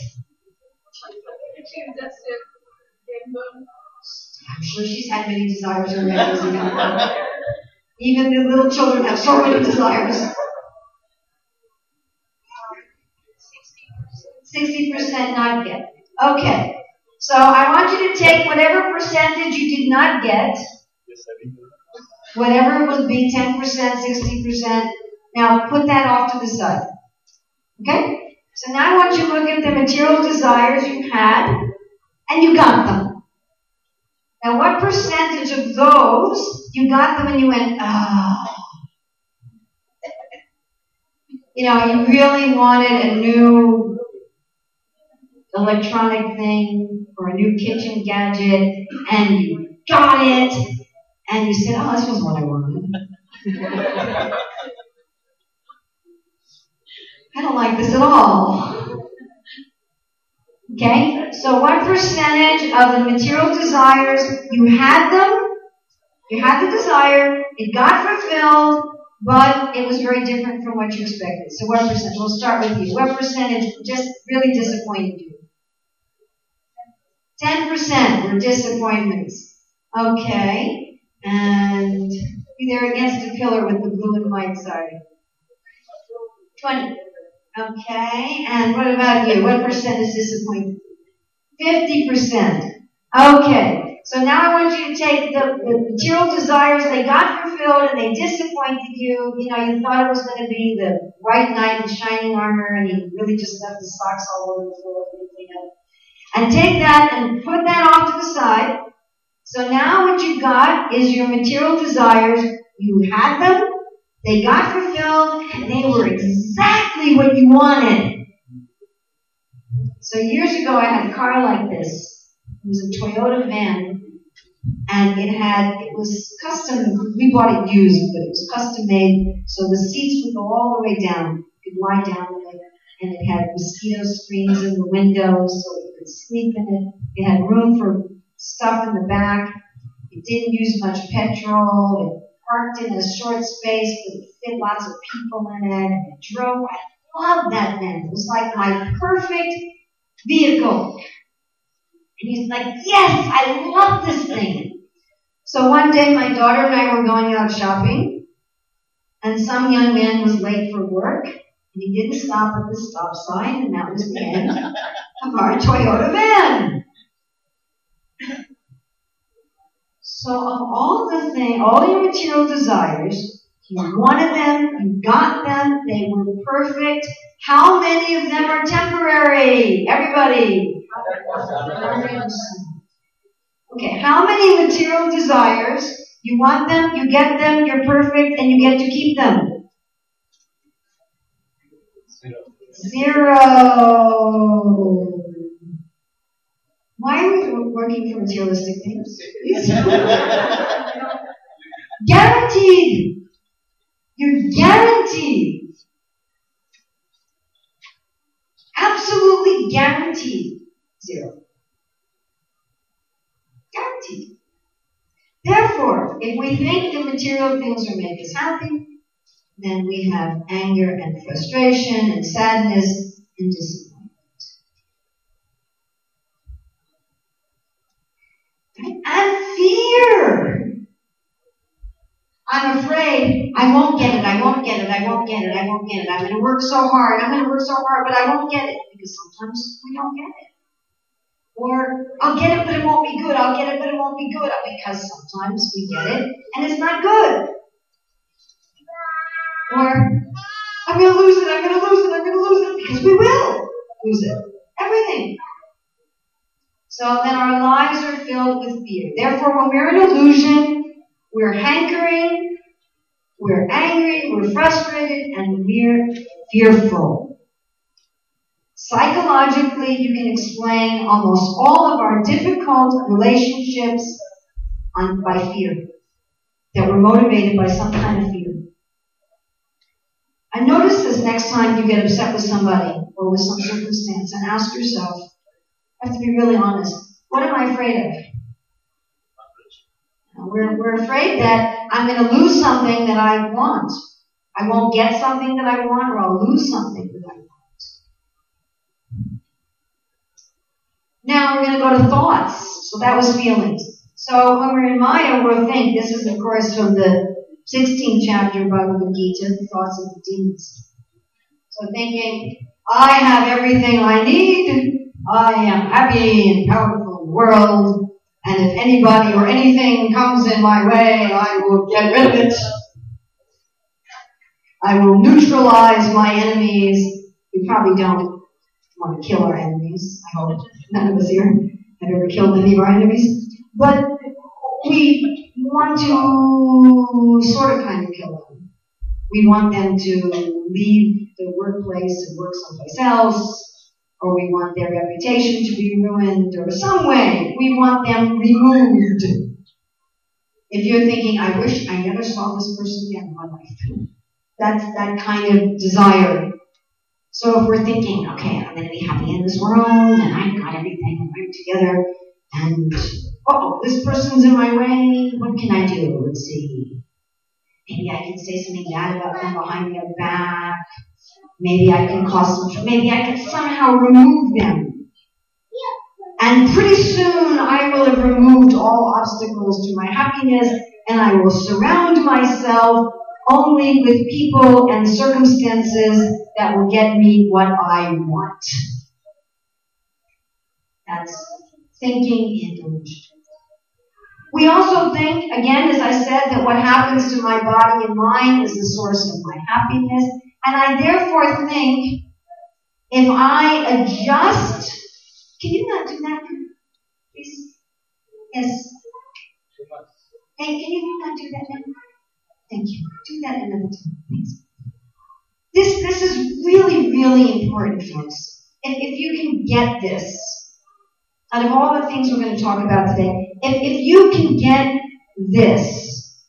Speaker 1: I'm sure she's had many desires already. Even the little children have so many desires. sixty percent not get. Okay. So I want you to take whatever percentage you did not get, whatever it would be, ten percent, sixty percent. Now put that off to the side. Okay? So now I want you to look at the material desires you had, and you got them. Now what percentage of those, you got them and you went, ah. You know, you really wanted a new electronic thing or a new kitchen gadget, and you got it, and you said, oh, this was what I wanted. I don't like this at all. Okay? So what percentage of the material desires, you had them, you had the desire, it got fulfilled, but it was very different from what you expected. So what percent? We'll start with you. What percentage just really disappointed you? ten percent were disappointments. Okay. And they're against a pillar with the blue and white, sorry. twenty. Okay. And what about you? What percent is disappointed? fifty percent. Okay. So now I want you to take the, the material desires, they got fulfilled and they disappointed you. You know, you thought it was going to be the white knight in shining armor and he really just left his socks all over the floor. And take that and put that off to the side. So now what you got is your material desires. You had them, they got fulfilled, and they were exactly what you wanted. So years ago I had a car like this. It was a Toyota van, and it had, it was custom, we bought it used, but it was custom made, so the seats would go all the way down. You could lie down in it, and it had mosquito screens in the windows, so you could sleep in it. It had room for stuff in the back. It didn't use much petrol. It parked in a short space, but it fit lots of people in it, and it drove. I loved that van. It was like my perfect vehicle. And he's like, yes, I love this thing. So one day my daughter and I were going out shopping, and some young man was late for work, and he didn't stop at the stop sign, and that was the end of our Toyota van. So of all the things, all your material desires, you wanted them, you got them, they were perfect. How many of them are temporary? Everybody. Okay, how many material desires, you want them, you get them, you're perfect, and you get to keep them? Zero. Why are we working for materialistic things? Guaranteed. You're guaranteed. Absolutely guaranteed. Zero. Guaranteed. Therefore, if we think the material things will make us happy, then we have anger and frustration and sadness and disappointment. And fear. I'm afraid I won't get it, I won't get it, I won't get it, I won't get it. I'm going to work so hard, I'm going to work so hard, but I won't get it. Because sometimes we don't get it. Or, I'll get it, but it won't be good. I'll get it, but it won't be good. Because sometimes we get it, and it's not good. Or, I'm going to lose it, I'm going to lose it, I'm going to lose it. Because we will lose it. Everything. So then our lives are filled with fear. Therefore, when we're in illusion, we're hankering, we're angry, we're frustrated, and we're fearful. Psychologically, you can explain almost all of our difficult relationships on, by fear. That we're motivated by some kind of fear. And notice this next time you get upset with somebody or with some circumstance and ask yourself, I have to be really honest, what am I afraid of? We're, we're afraid that I'm going to lose something that I want. I won't get something that I want, or I'll lose something that I want. Now we're going to go to thoughts. So that was feelings. So when we're in Maya, we'll think, this is of course from the sixteenth chapter of Bhagavad Gita, the thoughts of the demons. So thinking, I have everything I need, I am happy and powerful in the world, and if anybody or anything comes in my way, I will get rid of it. I will neutralize my enemies. We probably don't want to kill our enemies. I hope none of us here have ever killed any of our enemies. But we want to sort of kind of kill them. We want them to leave the workplace and work someplace else, or we want their reputation to be ruined, or some way we want them removed. If you're thinking, I wish I never saw this person again in my life, that's that kind of desire. So if we're thinking, okay, I'm going to be happy in this world, and I've got everything right together, and oh, this person's in my way, what can I do? Let's see. Maybe I can say something bad about them behind their back. Maybe I can cause some trouble. Maybe I can somehow remove them. And pretty soon I will have removed all obstacles to my happiness, and I will surround myself only with people and circumstances that will get me what I want. That's thinking in delusion. We also think, again, as I said, that what happens to my body and mind is the source of my happiness. And I therefore think, if I adjust, can you not do that, please? Yes. Hey, can you not do that now? Thank you. Do that another time, please. This, this is really, really important, folks. If, if you can get this, out of all the things we're going to talk about today, if, if you can get this,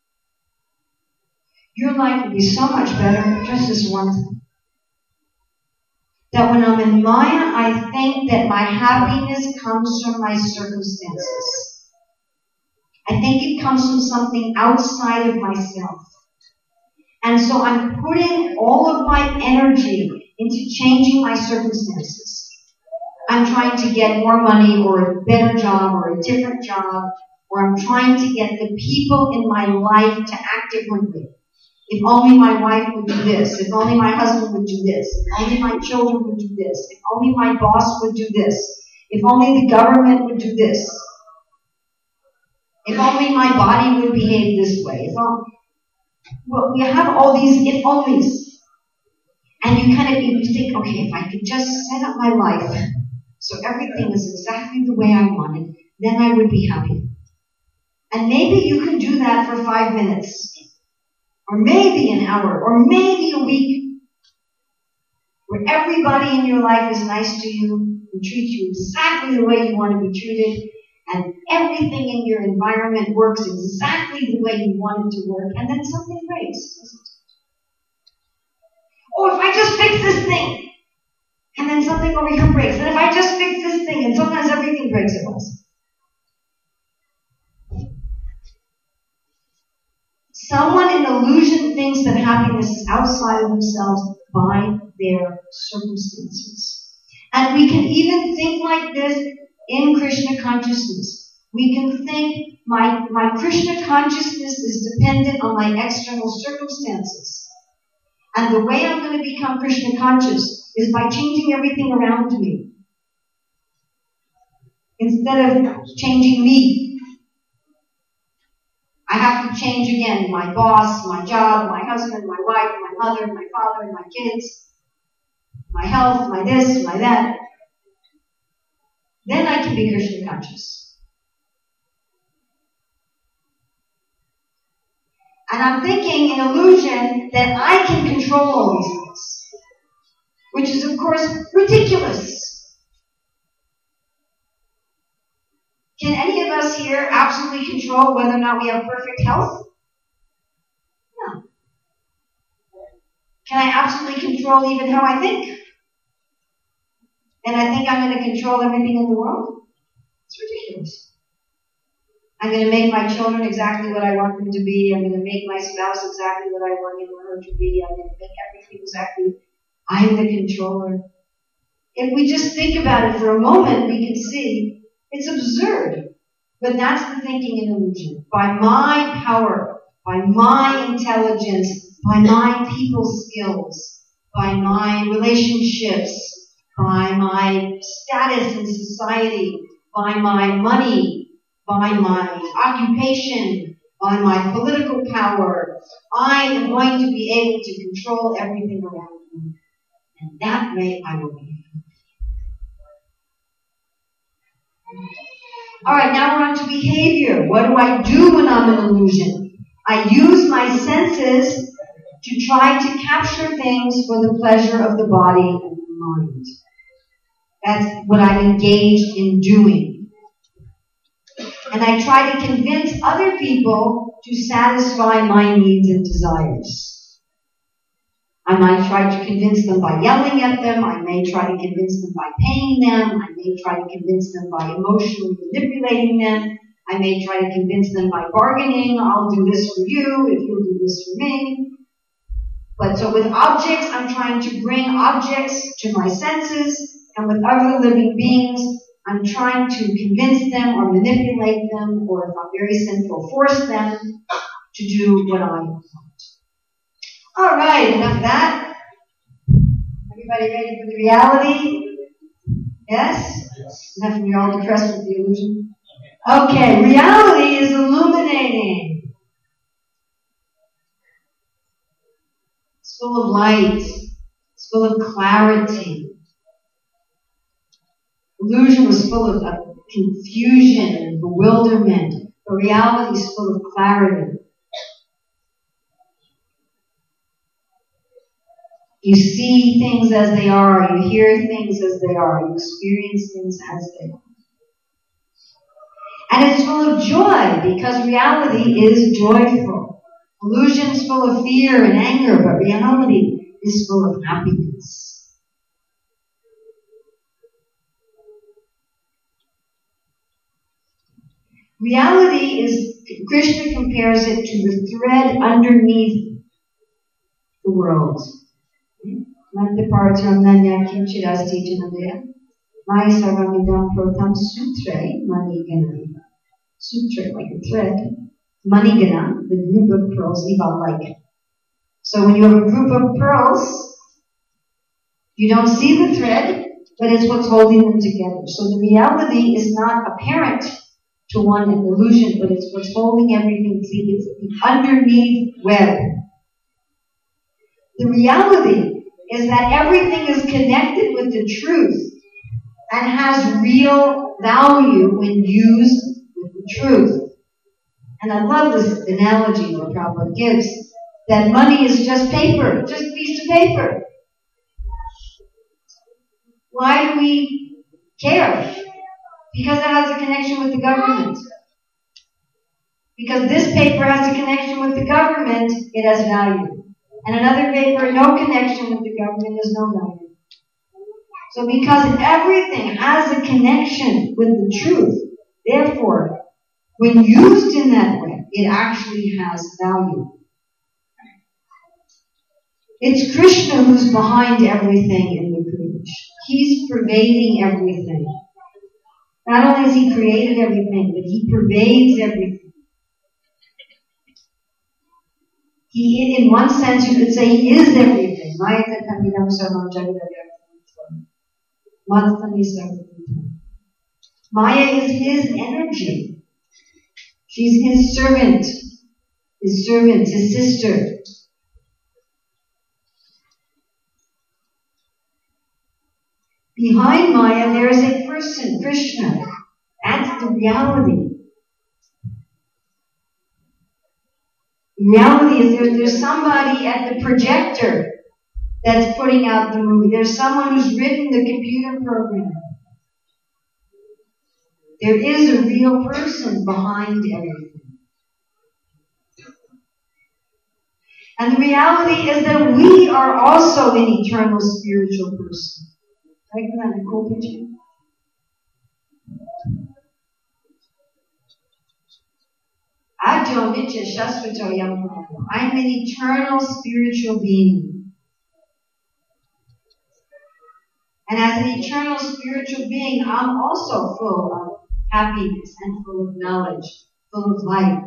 Speaker 1: your life will be so much better, just this one thing. That when I'm in Maya, I think that my happiness comes from my circumstances. I think it comes from something outside of myself. And so I'm putting all of my energy into changing my circumstances. I'm trying to get more money or a better job or a different job, or I'm trying to get the people in my life to act differently. If only my wife would do this. If only my husband would do this. If only my children would do this. If only my boss would do this. If only the government would do this. If only my body would behave this way. If only, well, we have all these if onlys. And you kind of you think, okay, if I could just set up my life so everything is exactly the way I want it, then I would be happy. And maybe you can do that for five minutes. Or maybe an hour. Or maybe a week. Where everybody in your life is nice to you and treats you exactly the way you want to be treated. And everything in your environment works exactly the way you want it to work. And then something breaks, doesn't it? Oh, if I just fix this thing. And then something over here breaks. And if I just fix this thing. And sometimes everything breaks at once. Someone in illusion thinks that happiness is outside of themselves by their circumstances. And we can even think like this in Krishna consciousness. We can think my, my Krishna consciousness is dependent on my external circumstances. And the way I'm going to become Krishna conscious is by changing everything around me. instead of changing me. I have to change again my boss, my job, my husband, my wife, my mother, my father, my kids, my health, my this, my that. Then I can be Krishna conscious. And I'm thinking in illusion that I can control all these things, which is of course ridiculous. Can any of us here absolutely control whether or not we have perfect health? No. Can I absolutely control even how I think? And I think I'm going to control everything in the world? It's ridiculous. I'm going to make my children exactly what I want them to be. I'm going to make my spouse exactly what I want him or her to be. I'm going to make everything exactly. I'm the controller. If we just think about it for a moment, we can see it's absurd. But that's the thinking in illusion. By my power, by my intelligence, by my people skills, by my relationships, by my status in society, by my money, by my occupation, by my political power, I am going to be able to control everything around me. And that way I will be. Alright, now we're on to behavior. What do I do when I'm in illusion? I use my senses to try to capture things for the pleasure of the body and the mind. That's what I'm engaged in doing. And I try to convince other people to satisfy my needs and desires. I might try to convince them by yelling at them. I may try to convince them by paying them. I may try to convince them by emotionally manipulating them. I may try to convince them by bargaining. I'll do this for you if you'll do this for me. But so with objects, I'm trying to bring objects to my senses. And with other living beings, I'm trying to convince them or manipulate them, or if I'm very sinful, force them to do what I want. All right, enough of that. Everybody ready for the reality? Yes? Yes. Enough of you all depressed with the illusion? Okay, reality is illuminating. It's full of light. It's full of clarity. Illusion was full of uh, confusion and bewilderment. But reality is full of clarity. You see things as they are. You hear things as they are. You experience things as they are. And it's full of joy because reality is joyful. Illusion is full of fear and anger, but reality is full of happiness. Reality is, Krishna compares it to the thread underneath the world. Mantipartam nanya kinchirasti janadaya. Maya sarvamidam protam sutre manigana. Sutre, like a thread. Manigana, the group of pearls, eva like it. So when you have a group of pearls, you don't see the thread, but it's what's holding them together. So the reality is not apparent to one in illusion, but it's what's holding everything together. It's the underneath web. The reality is that everything is connected with the truth and has real value when used with the truth. And I love this analogy that Prabhupada gives, that money is just paper, just a piece of paper. Why do we care? Because it has a connection with the government. Because this paper has a connection with the government, it has value. And another paper, no connection with the government, has no value. So because everything has a connection with the truth, therefore, when used in that way, it actually has value. It's Krishna who's behind everything in the creation. He's pervading everything. Not only has he created everything, but he pervades everything. He, in one sense, you could say he is everything. Maya is his energy. She's his servant, his servant, his sister. Behind Maya, there is a person, Krishna. That's the reality. The reality is there, there's somebody at the projector that's putting out the movie. There's someone who's written the computer program. There is a real person behind everything. And the reality is that we are also an eternal spiritual person. Right? Isn't that a cool picture? Adyo Nitya Shasvato Yamprana. I'm an eternal spiritual being. And as an eternal spiritual being, I'm also full of happiness and full of knowledge, full of light.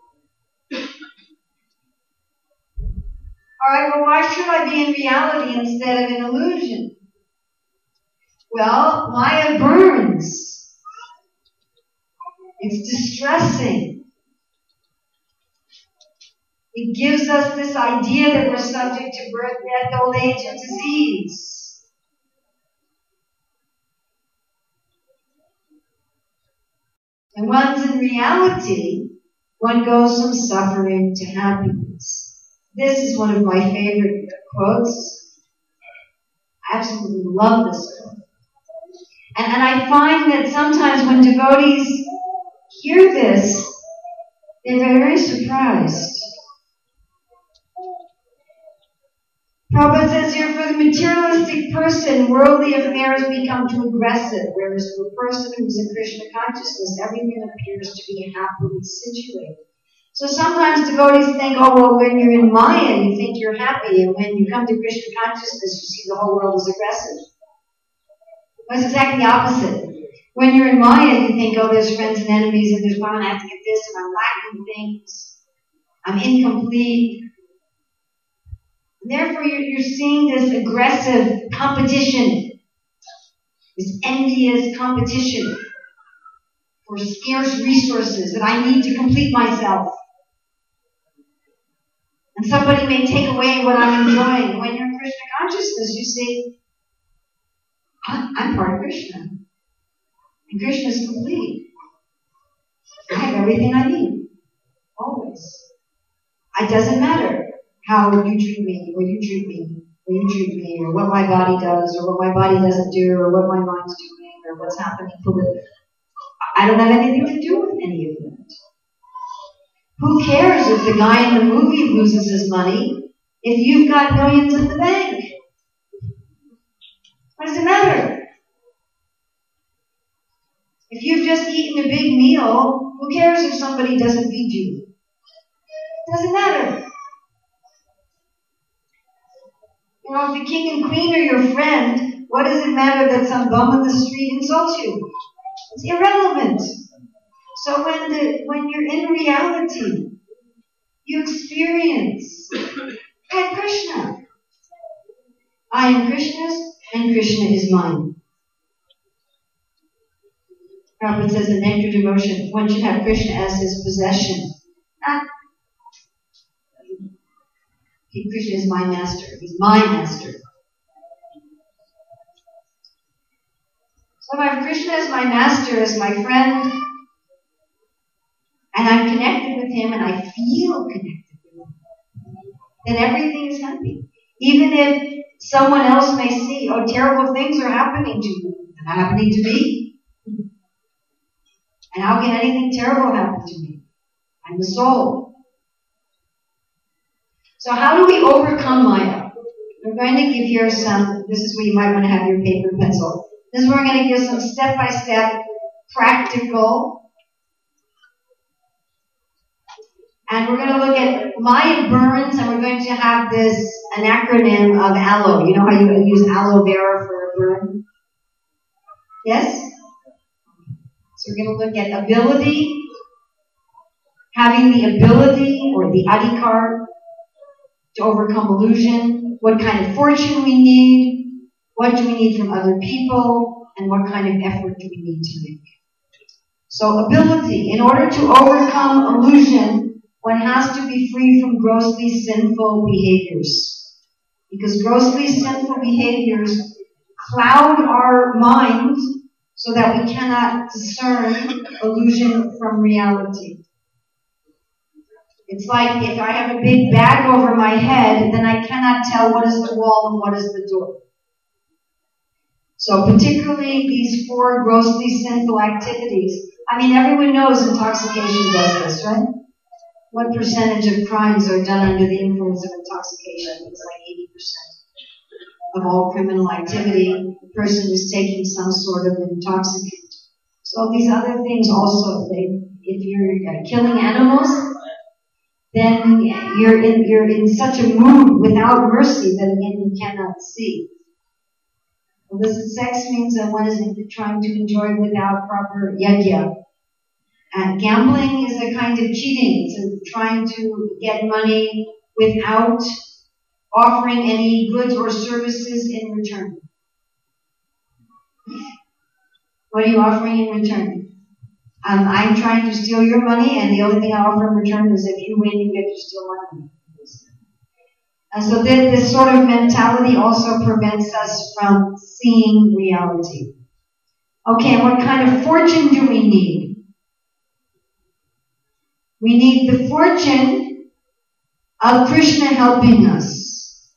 Speaker 1: Alright, well, why should I be in reality instead of in illusion? Well, Maya burns. It's distressing. It gives us this idea that we're subject to birth, death, old age, and disease. And once in reality, one goes from suffering to happiness. This is one of my favorite quotes. I absolutely love this quote. And, and I find that sometimes when devotees hear this, they're very surprised. Prabhupada says here, for the materialistic person, worldly affairs become too aggressive, whereas for a person who's in Krishna consciousness, everything appears to be happily situated. So sometimes devotees think, oh, well, when you're in Maya, you think you're happy, and when you come to Krishna consciousness, you see the whole world is aggressive. Well, it's exactly the opposite. When you're in Maya, you think, oh, there's friends and enemies, and there's one, I have to get this, and I'm lacking things. I'm incomplete. Therefore, you're, you're seeing this aggressive competition, this envious competition for scarce resources that I need to complete myself. And somebody may take away what I'm enjoying. When you're in Krishna consciousness, you see, I'm part of Krishna. And Krishna is complete. I have everything I need. Always. It doesn't matter how you treat me, or you treat me, or you treat me, or what my body does, or what my body doesn't do, or what my mind's doing, or what's happening politically. I don't have anything to do with any of that. Who cares if the guy in the movie loses his money if you've got millions in the bank? What does it matter? If you've just eaten a big meal, who cares if somebody doesn't feed you? It doesn't matter. You know, if the king and queen are your friend, what does it matter that some bum on the street insults you? It's irrelevant. So when the when you're in reality, you experience at Krishna. I am Krishna's, and Krishna is mine. Prabhupada says in Nectar Devotion, one should have Krishna as his possession. Not Krishna is my master. He's my master. So if I have Krishna as my master, as my friend, and I'm connected with him and I feel connected with him, then everything is happy. Even if someone else may see, oh, terrible things are happening to you. They're not happening to me. And how can anything terrible happen to me? I'm the soul. So how do we overcome Maya? We're going to give here some, this is where you might want to have your paper and pencil. This is where we're going to give some step-by-step, practical. And we're going to look at Maya burns, and we're going to have this, an acronym of aloe. You know how you use aloe vera for a burn? Yes? So we're going to look at ability, having the ability, or the adhikar, to overcome illusion, what kind of fortune we need, what do we need from other people, and what kind of effort do we need to make. So ability. In order to overcome illusion, one has to be free from grossly sinful behaviors. Because grossly sinful behaviors cloud our mind so that we cannot discern illusion from reality. It's like if I have a big bag over my head, then I cannot tell what is the wall and what is the door. So particularly these four grossly sinful activities. I mean, everyone knows intoxication does this, right? What percentage of crimes are done under the influence of intoxication? It's like eighty percent of all criminal activity. The person is taking some sort of intoxicant. So these other things also, they, if you're uh, killing animals, then you're in, you're in such a mood without mercy that again you cannot see. Illicit sex means that one is trying to enjoy without proper yajna. Uh, gambling is a kind of cheating. It's trying to get money without offering any goods or services in return. What are you offering in return? Um, I'm trying to steal your money, and the only thing I offer in return is if you win, you get to steal my money. And so this, this sort of mentality also prevents us from seeing reality. Okay, and what kind of fortune do we need? We need the fortune of Krishna helping us.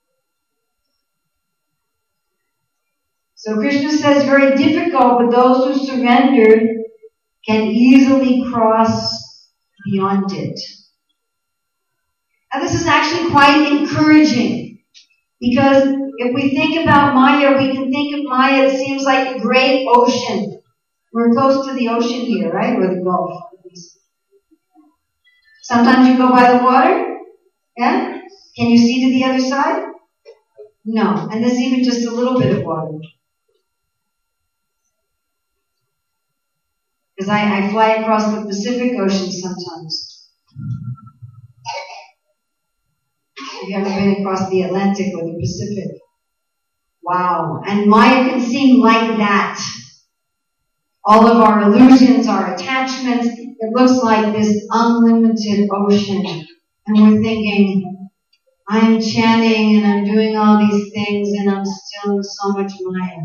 Speaker 1: So Krishna says very difficult, but those who surrendered can easily cross beyond it. Now this is actually quite encouraging, because if we think about Maya, we can think of Maya, it seems like a great ocean. We're close to the ocean here, right? Or the Gulf. Sometimes you go by the water, yeah? Can you see to the other side? No. And there's even just a little bit of water. Because I, I fly across the Pacific Ocean sometimes. Have you ever been across the Atlantic or the Pacific? Wow. And Maya can seem like that. All of our illusions, our attachments, it looks like this unlimited ocean. And we're thinking, I'm chanting and I'm doing all these things and I'm still in so much Maya.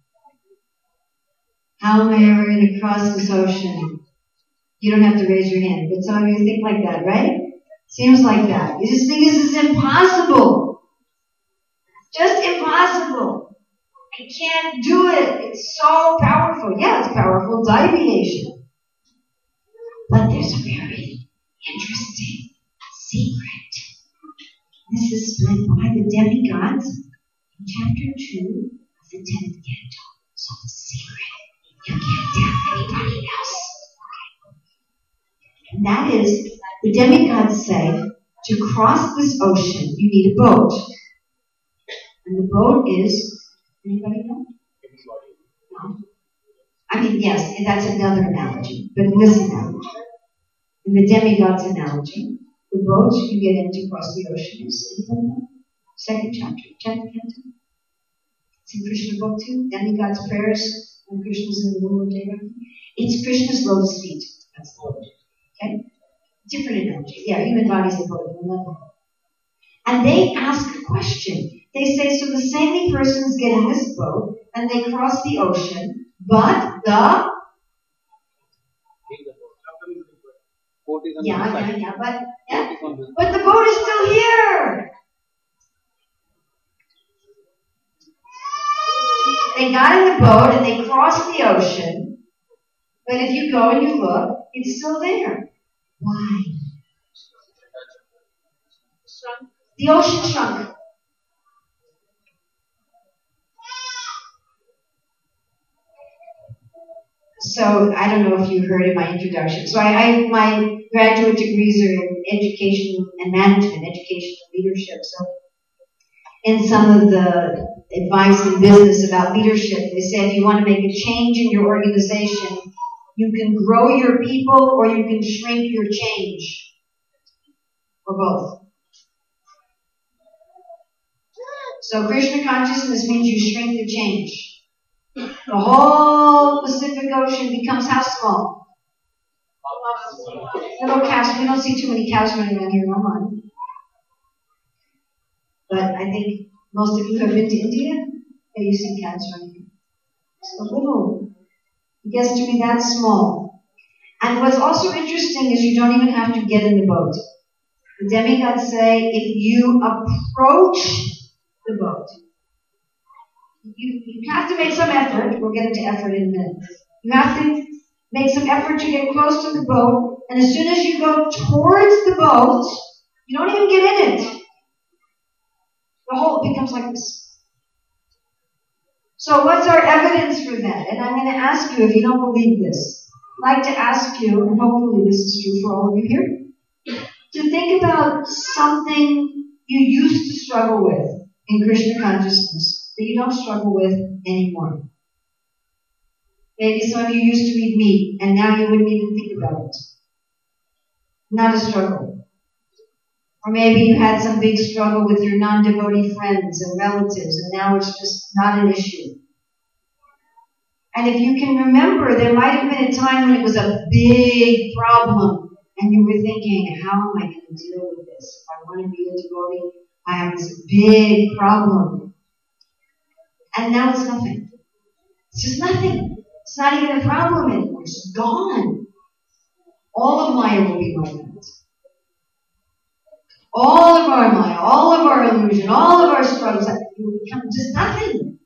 Speaker 1: How am I ever going to cross this ocean? You don't have to raise your hand, but some of you think like that, right? Seems like that. You just think this is impossible. Just impossible. I can't do it. It's so powerful. Yeah, it's powerful divination. But there's a very interesting secret. This is split by the demigods in chapter two of the tenth canto. So the secret, you can't tell anybody else. And that is, the demigods say, to cross this ocean, you need a boat. And the boat is, anybody know? No. I mean, yes, that's another analogy, but in this analogy, in the demigod's analogy, the boat you get in to cross the ocean is, anybody know? Second chapter, tenth canto. It's in Krishna book two, demigod's prayers when Krishna's in the womb of Devaki. It's Krishna's lotus feet. That's the boat. Okay? Different analogy. Yeah, human body's a boat. And they ask a question. They say, so the saintly persons get in this boat and they cross the ocean, but the yeah, yeah, yeah, but yeah, but the boat is still here. They got in the boat and they crossed the ocean, but if you go and you look, it's still there. Why? The ocean shrunk. So I don't know if you heard in my introduction. So I, I my graduate degrees are in education and management, education and leadership. So in some of the advice in business about leadership, they say if you want to make a change in your organization, you can grow your people or you can shrink your change. Or both. So Krishna consciousness means you shrink the change. The whole Pacific Ocean becomes how small? Little calves. We don't see too many cows running around here, no mind. But I think most of you have been to India, and you see cows running here. So little. It gets to be that small. And what's also interesting is you don't even have to get in the boat. The demigods say if you approach the boat, you, you have to make some effort. We'll get into effort in a minute. You have to make some effort to get close to the boat, and as soon as you go towards the boat, you don't even get in it. The whole becomes like this. So what's our evidence for that? And I'm going to ask you, if you don't believe this, I'd like to ask you, and hopefully this is true for all of you here, to think about something you used to struggle with in Krishna consciousness that you don't struggle with anymore. Maybe some of you used to eat meat, and now you wouldn't even think about it. Not a struggle. Or maybe you had some big struggle with your non-devotee friends and relatives, and now it's just not an issue. And if you can remember, there might have been a time when it was a big problem, and you were thinking, how am I going to deal with this? If I want to be a devotee, I have this big problem. And now it's nothing. It's just nothing. It's not even a problem anymore. It's gone. All of Maya will be like that. All of our Maya, all of our illusion, all of our struggles, will become just nothing.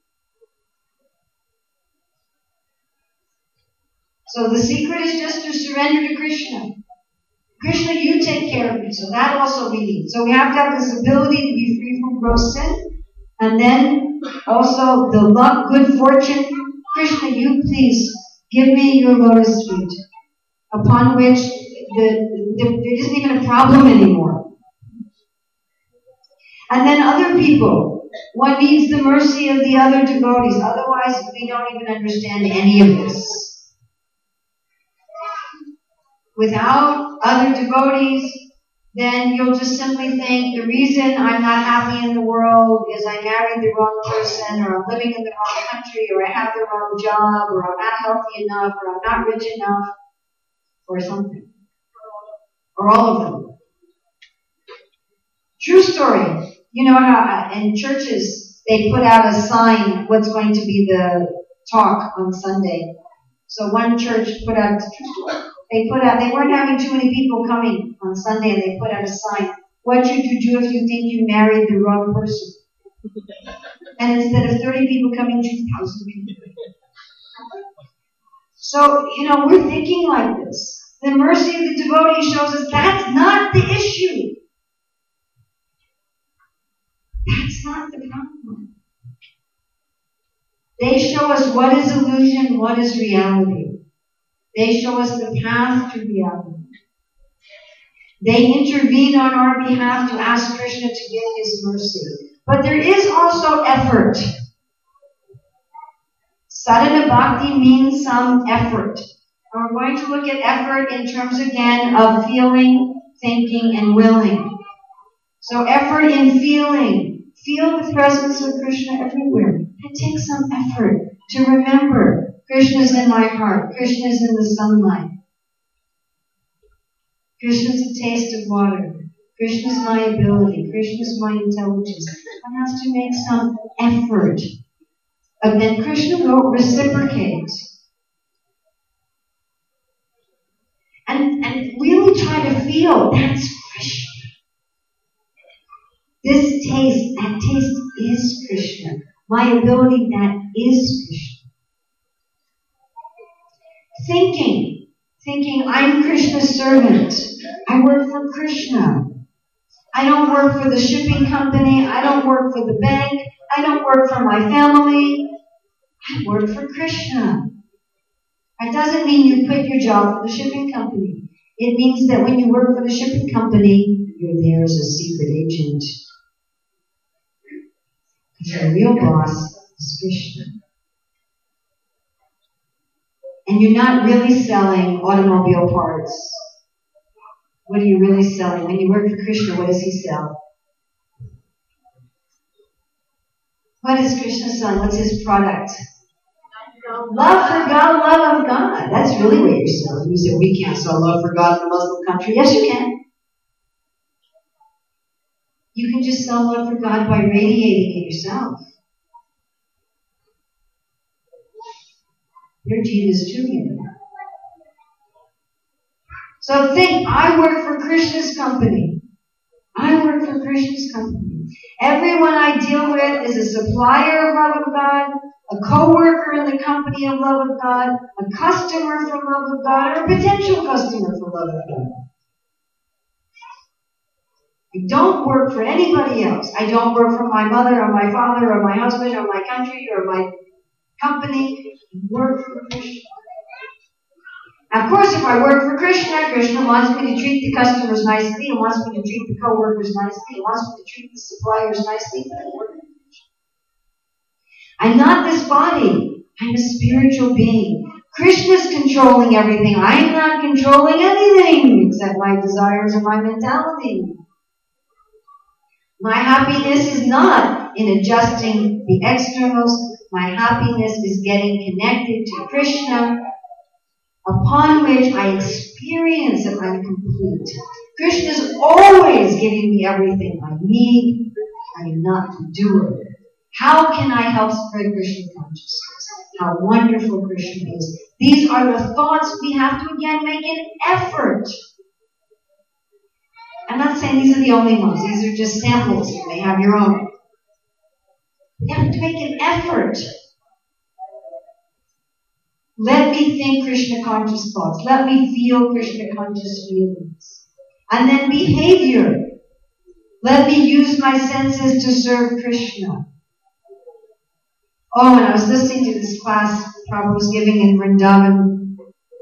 Speaker 1: So the secret is just to surrender to Krishna. Krishna, you take care of me. So that also we need. So we have to have this ability to be free from gross sin. And then also the luck, good fortune. Krishna, you please give me your lotus feet, upon which the, the, there isn't even a problem anymore. And then other people. One needs the mercy of the other devotees. Otherwise, we don't even understand any of this. Without other devotees, then you'll just simply think the reason I'm not happy in the world is I married the wrong person, or I'm living in the wrong country, or I have the wrong job, or I'm not healthy enough, or I'm not rich enough, or something. Or all of them. True story. You know how in churches they put out a sign, what's going to be the talk on Sunday. So one church put out, they put out, they weren't having too many people coming on Sunday, and they put out a sign, what should you do if you think you married the wrong person? And instead of thirty people coming, two thousand people. So, you know, we're thinking like this. The mercy of the devotee shows us that's not the issue. That's not the problem. They show us what is illusion, what is reality. They show us the path to reality. They intervene on our behalf to ask Krishna to give his mercy. But there is also effort. Sadhana bhakti means some effort. And we're going to look at effort in terms again of feeling, thinking, and willing. So effort in feeling. Feel the presence of Krishna everywhere. It takes some effort to remember Krishna's in my heart. Krishna's in the sunlight. Krishna's a taste of water. Krishna's my ability. Krishna's my intelligence. One has to make some effort. And then Krishna will reciprocate. And, and really try to feel, that's Krishna. This taste, that taste is Krishna. My ability, that is Krishna. Thinking, thinking, I'm Krishna's servant. I work for Krishna. I don't work for the shipping company. I don't work for the bank. I don't work for my family. I work for Krishna. It doesn't mean you quit your job for the shipping company. It means that when you work for the shipping company, you're there as a secret agent. Because the real boss is Krishna. And you're not really selling automobile parts. What are you really selling? When you work for Krishna, what does he sell? What does Krishna sell? What's his product? Love for God, love of God. That's really what you're selling. You say, we can't sell love for God in a Muslim country. Yes, you can. You can just sell love for God by radiating it yourself. You're Jesus too, you know. So think, I work for Krishna's company. I work for Krishna's company. Everyone I deal with is a supplier of love of God, a co-worker in the company of love of God, a customer for love of God, or a potential customer for love of God. I don't work for anybody else. I don't work for my mother or my father or my husband or my country or my company. I work for Krishna. Of course, if I work for Krishna, Krishna wants me to treat the customers nicely, and wants me to treat the co-workers nicely, and wants me to treat the suppliers nicely. I'm not this body. I'm a spiritual being. Krishna's controlling everything. I'm not controlling anything except my desires and my mentality. My happiness is not in adjusting the externals. My happiness is getting connected to Krishna, upon which I experience that I'm complete. Krishna is always giving me everything I need. I am not the doer. How can I help spread Krishna consciousness? How wonderful Krishna is. These are the thoughts we have to again make an effort. I'm not saying these are the only ones. These are just samples. You may have your own. You have to make an effort. Let me think Krishna conscious thoughts. Let me feel Krishna conscious feelings. And then behavior. Let me use my senses to serve Krishna. Oh, and I was listening to this class Prabhupada was giving in Vrindavan.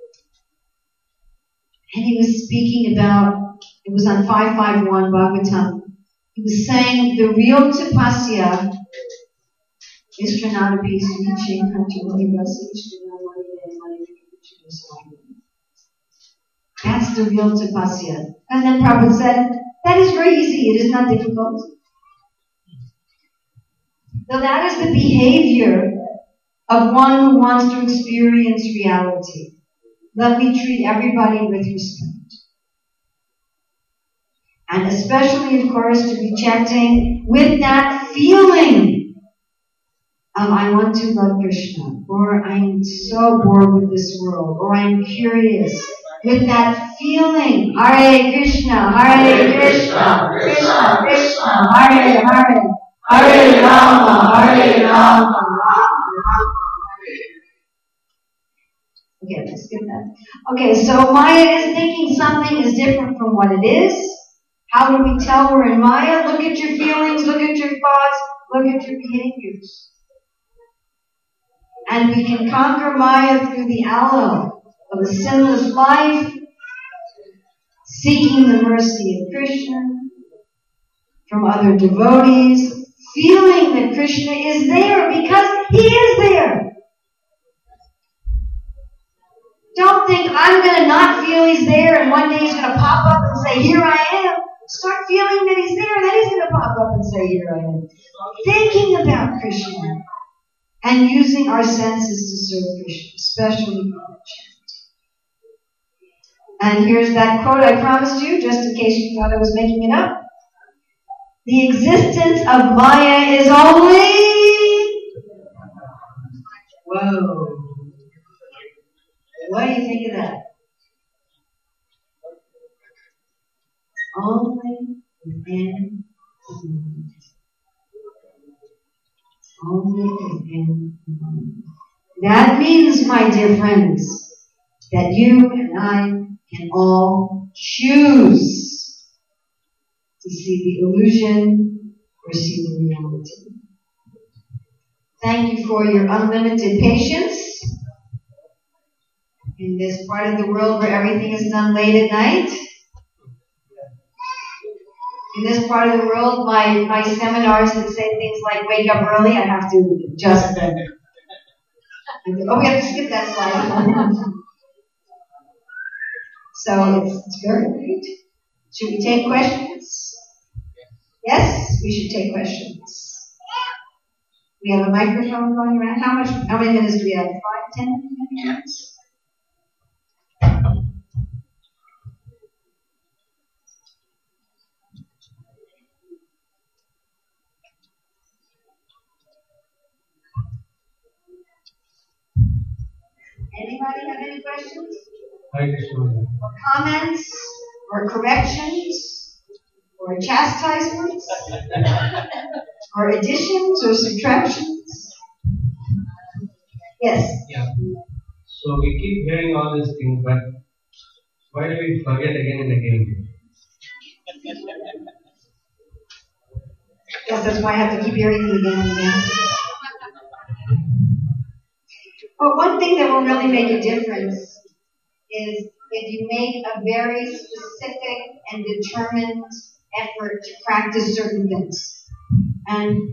Speaker 1: And he was speaking about, it was on five fifty-one Bhagavatam. He was saying the real tapasya is Trinadapi Sri That's the real tapasya. And then Prabhupada said, that is very easy, it is not difficult. So that is the behavior of one who wants to experience reality. Let me treat everybody with respect. And especially, of course, to be chanting with that feeling of I want to love Krishna, or I'm so bored with this world, or I'm curious. With that feeling, Hare Krishna, Hare Krishna, Krishna Krishna, Hare Hare, Hare Rama, Hare Rama, Rama Rama. Okay, let's skip that. Okay, so Maya is thinking something is different from what it is. How do we tell we're in Maya? Look at your feelings, look at your thoughts, look at your behaviors. And we can conquer Maya through the aloe of a sinless life, seeking the mercy of Krishna from other devotees, feeling that Krishna is there because He is there. Don't think I'm going to not feel He's there and one day He's going to pop up and say, here I am. Start feeling that He's there and then He's going to pop up and say, here I am. Thinking about Krishna and using our senses to serve Krishna, especially in the chant. And here's that quote I promised you, just in case you thought I was making it up. The existence of Maya is only... Whoa. What do you think of that? Only within the mind. Only within the mind. That means, my dear friends, that you and I can all choose to see the illusion or see the reality. Thank you for your unlimited patience in this part of the world where everything is done late at night. In this part of the world, my, my seminars that say things like wake up early, I have to adjust them. Oh, we have to skip that slide. So it's, it's very great. Should we take questions? Yes, we should take questions. We have a microphone going around. How much? How many minutes do we have? Five, ten minutes? Anybody have any questions?
Speaker 4: Hare Krishna.
Speaker 1: Or comments? Or corrections? Or chastisements? Or additions or subtractions? Yes?
Speaker 5: Yeah. So we keep hearing all these things, but why do we forget again and again?
Speaker 1: Yes, that's why I have to keep hearing it again and again. But one thing that will really make a difference is if you make a very specific and determined effort to practice certain things. And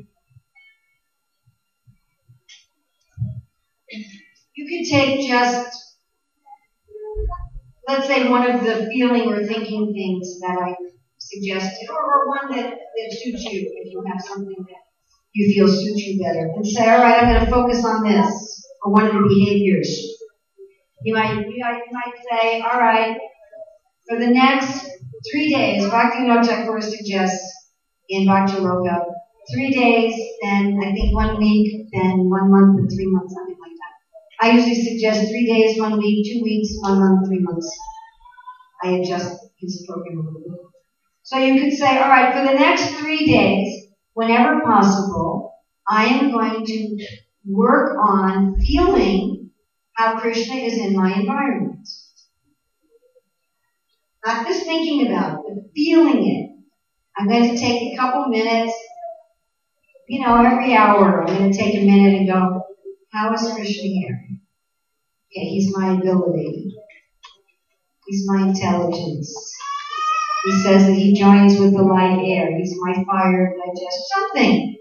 Speaker 1: you could take just, let's say, one of the feeling or thinking things that I suggested, or, or one that, that suits you, if you have something that you feel suits you better, and say, all right, I'm going to focus on this, or one of the behaviors. You might, you might, you might say, all right, for the next three days, Bhaktivinoda Thakur suggests in Bhakti Loka, three days, then I think one week, then one month, and three months, something like that. I usually suggest three days, one week, two weeks, one month, three months. I adjust his program a little bit. So you could say, all right, for the next three days, whenever possible, I am going to work on feeling how Krishna is in my environment. Not just thinking about it, but feeling it. I'm going to take a couple minutes, you know, every hour, I'm going to take a minute and go, how is Krishna here? Okay, he's my ability. He's my intelligence. He says that he joins with the light air. He's my fire, digest, something.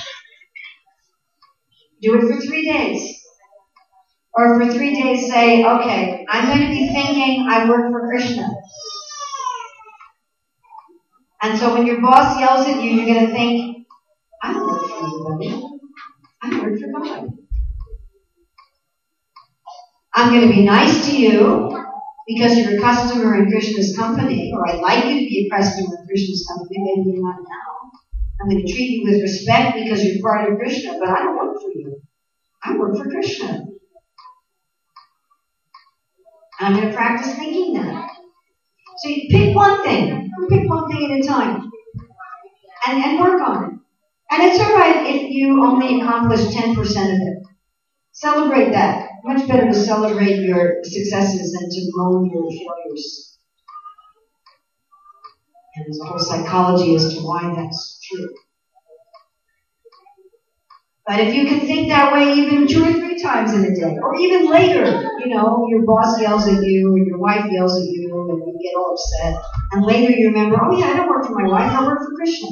Speaker 1: Do it for three days. Or for three days say, okay, I'm going to be thinking I work for Krishna. And so when your boss yells at you, you're going to think, I don't work for anybody. I work for God. I'm going to be nice to you because you're a customer in Krishna's company, or I'd like you to be a customer in Krishna's company, maybe you're not now. I'm going to treat you with respect because you're part of Krishna, but I don't work for you. I work for Krishna. I'm going to practice thinking that. So you pick one thing. Pick one thing at a time. And, and work on it. And it's alright if you only accomplish ten percent of it. Celebrate that. Much better to celebrate your successes than to moan your failures. And there's a whole psychology as to why that's true. But if you can think that way even two or three times in a day, or even later, you know, your boss yells at you, or your wife yells at you, and you get all upset, and later you remember, oh yeah, I don't work for my wife, I work for Krishna.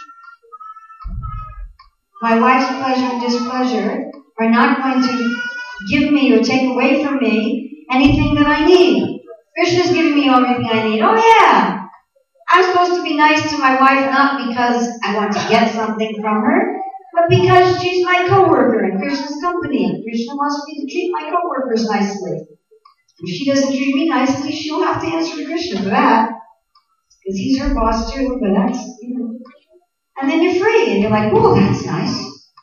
Speaker 1: My wife's pleasure and displeasure are not going to give me or take away from me anything that I need. Krishna's giving me everything I need. Oh yeah! I'm supposed to be nice to my wife not because I want to get something from her, but because she's my co-worker in Krishna's company. And Krishna wants me to treat my co-workers nicely. If she doesn't treat me nicely, she'll have to answer to Krishna for that. Because he's her boss too, but that's, you know. And then you're free, and you're like, whoa, that's nice.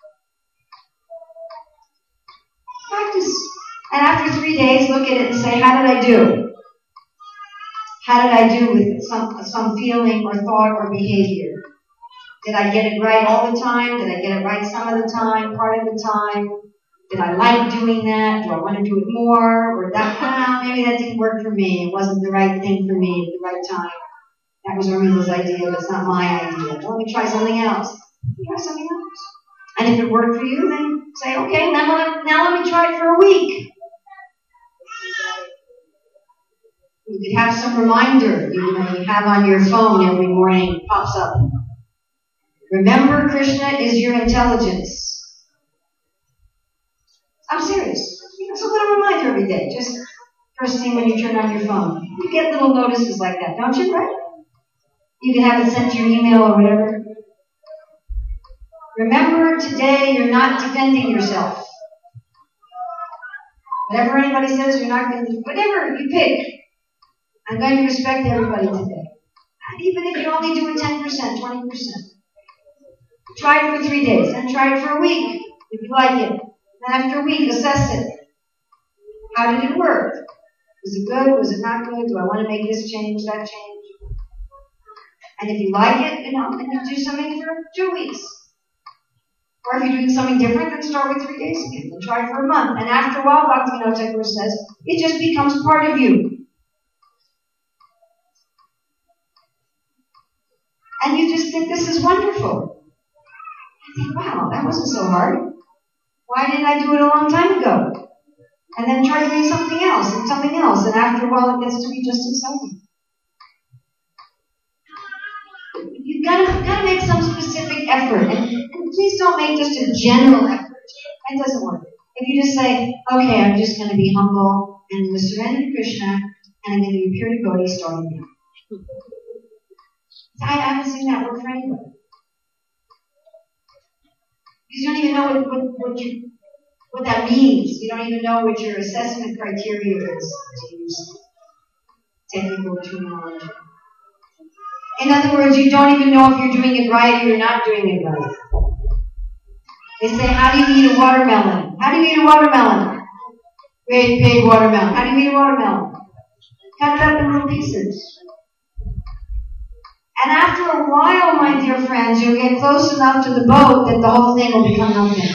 Speaker 1: Practice. And after three days, look at it and say, how did I do? How did I do with some, some feeling or thought or behavior? Did I get it right all the time? Did I get it right some of the time, part of the time? Did I like doing that? Do I want to do it more? Or that, ah, maybe that didn't work for me. It wasn't the right thing for me at the right time. That was Arminda's idea, but it's not my idea. Let me try something else. Try something else. And if it worked for you, then say, okay, now let, now let me try it for a week. You could have some reminder, you know, you have on your phone every morning, it pops up. Remember, Krishna is your intelligence. I'm serious. It's a little reminder every day, just first thing when you turn on your phone. You get little notices like that, don't you, right? You can have it sent to your email or whatever. Remember, today you're not defending yourself. Whatever anybody says, you're not going to, whatever you pick. I'm going to respect everybody today. And even if you only do it ten percent, twenty percent. Try it for three days, and try it for a week, if you like it. Then after a week, assess it. How did it work? Was it good? Was it not good? Do I want to make this change, that change? And if you like it, you know, then you do something for two weeks. Or if you're doing something different, then start with three days again. Then try for a month. And after a while, Bhaktivinoda Thakur says, it just becomes part of you. And you just think this is wonderful. You think, wow, that wasn't so hard. Why didn't I do it a long time ago? And then try doing something else and something else. And after a while, it gets to be just exciting. You've got to, got to make some specific effort. And, and please don't make just a general effort. That doesn't work. If you just say, okay, I'm just going to be humble and I'm going to surrender to Krishna and I'm going to be pure devotee starting now. I haven't seen that work for anybody. You don't even know what, what, what, you, what that means. You don't even know what your assessment criteria is, to use technical terminology. In other words, you don't even know if you're doing it right or you're not doing it right. They say, how do you eat a watermelon? How do you eat a watermelon? Big, big watermelon. How do you eat a watermelon? Cut it up in little pieces. And after a while, my dear friends, you'll get close enough to the boat that the whole thing will become nothing.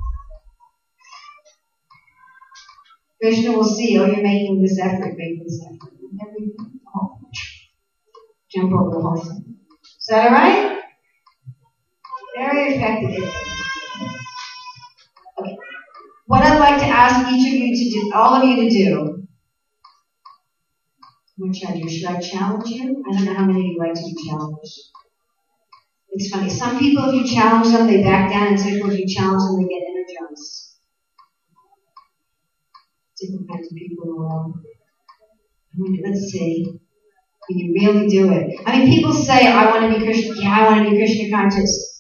Speaker 1: Krishna will see, oh, you're making this effort, make this effort. And then we oh, jump over the whole thing. Is that alright? Very effective. Okay. What I'd like to ask each of you to do, all of you to do, what should I do? Should I challenge you? I don't know how many of you like to be challenged. It's funny. Some people, if you challenge them, they back down, and some people, if you challenge them, they get energized. Different kinds of people in the world. I mean, let's see. Can you really do it? I mean, people say, I want to be Krishna. Yeah, I want to be Krishna conscious.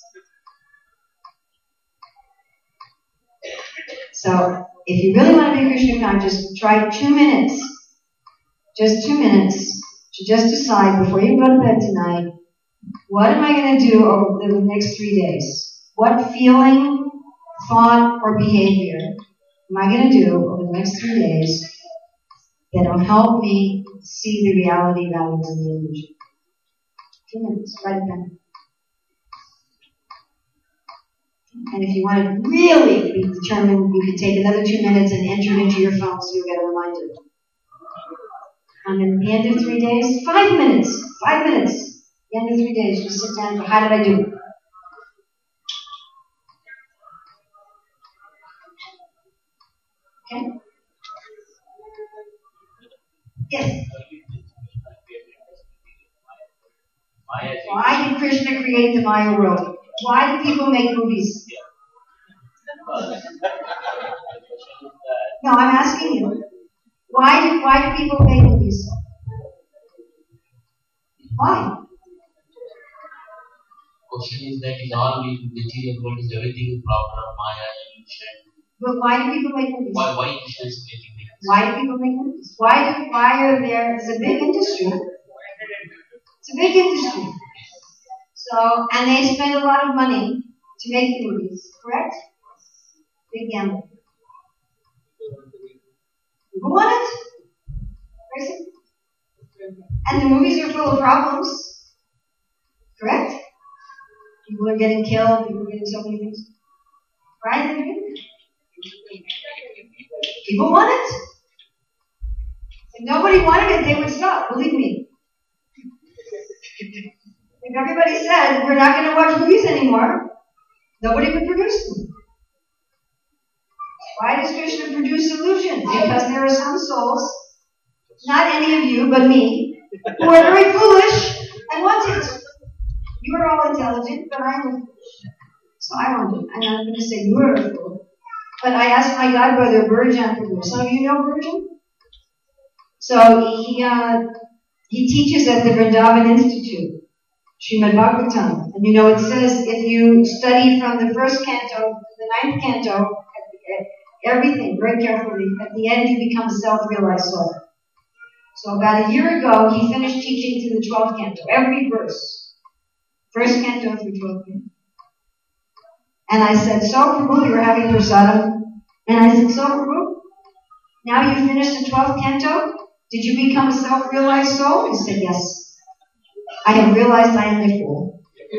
Speaker 1: So, if you really want to be Krishna conscious, try two minutes. Just two minutes to just decide before you go to bed tonight, what am I going to do over the next three days? What feeling, thought, or behavior am I going to do over the next three days that will help me see the reality rather than the illusion? Two minutes, write it down. And if you want to really be determined, you can take another two minutes and enter it into your phone so you'll get a reminder. And at the end of three days, five minutes, five minutes, at the end of three days, just sit down and go, how did I do? Okay? Yes? Why did Krishna create the Maya world? Why do people make movies? No, I'm asking you. Why do, why do people make movies? Why?
Speaker 6: Question is that in all the material world is everything proper, Maya, illusion.
Speaker 1: But why do people make movies?
Speaker 6: Why, why Krishna is making movies?
Speaker 1: Why do people make movies? Why do, why are there, it's a big industry. It's a big industry. So, and they spend a lot of money to make the movies, correct? Big gamble. People want it. Crazy. And the movies are full of problems. Correct? People are getting killed, people are getting so many things. Right? They're doing it. People want it. If nobody wanted it, they would stop, believe me. If everybody said, we're not going to watch movies anymore, nobody would produce them. Why does Krishna produce illusion? Because there are some souls, not any of you, but me, who are very foolish and want it. You are all intelligent, but I'm foolish. So I want it. And I'm going to say you are a fool. But I asked my godbrother, Burjan, to do. Some of you know Burjan? So he, uh, he teaches at the Vrindavan Institute. Srimad Bhagavatam. And you know, it says if you study from the first canto to the ninth canto, everything very carefully, at the end you become a self-realized soul. So about a year ago, he finished teaching through the twelfth canto, every verse. First canto through twelfth canto. And I said, so Prabhu, we were having prasadam. And I said, so Prabhu, now you finished the twelfth canto? Did you become a self-realized soul? He said, yes. I have realized I am a fool.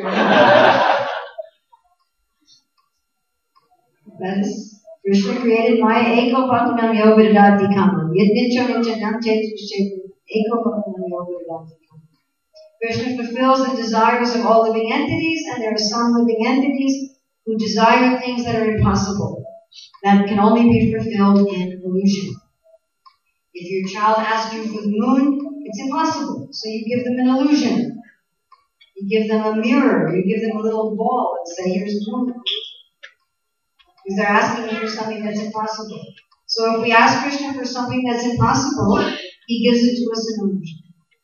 Speaker 1: That is, Krishna created Maya Eko Bhaktanam Yogadadati Kamam. Yadnicho Nityanam Chetu Eko Bhaktanam Yogadadati Kamam. Krishna fulfills the desires of all living entities, and there are some living entities who desire things that are impossible, that can only be fulfilled in illusion. If your child asks you for the moon, it's impossible, so you give them an illusion. You give them a mirror, you give them a little ball and say, here's the moon. Because they're asking you for something that's impossible. So if we ask Krishna for something that's impossible, he gives it to us in illusion.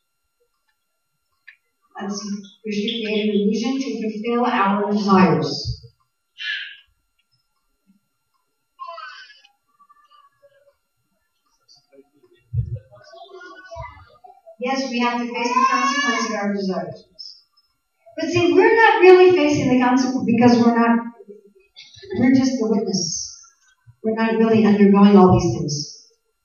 Speaker 1: That's Krishna created an illusion to fulfill our desires. Yes, we have to face the consequence of our desires. But see, we're not really facing the consequence because we're not, we're just the witness. We're not really undergoing all these things.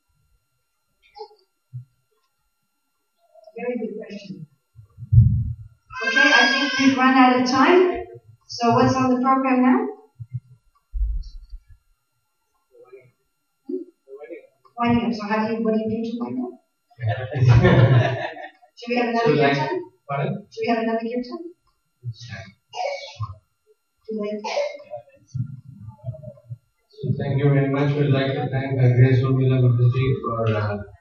Speaker 1: Very good question. Okay, I think we've run out of time. So what's on the program now? Winding up. So how do you, what do you do to wind up? Should we have another
Speaker 5: So, like,
Speaker 1: kirtan?
Speaker 5: pardon?
Speaker 1: Should we have another kirtan? Too late.
Speaker 5: So thank you very much. We'd like to thank uh, Grace Urmila Guruji for uh,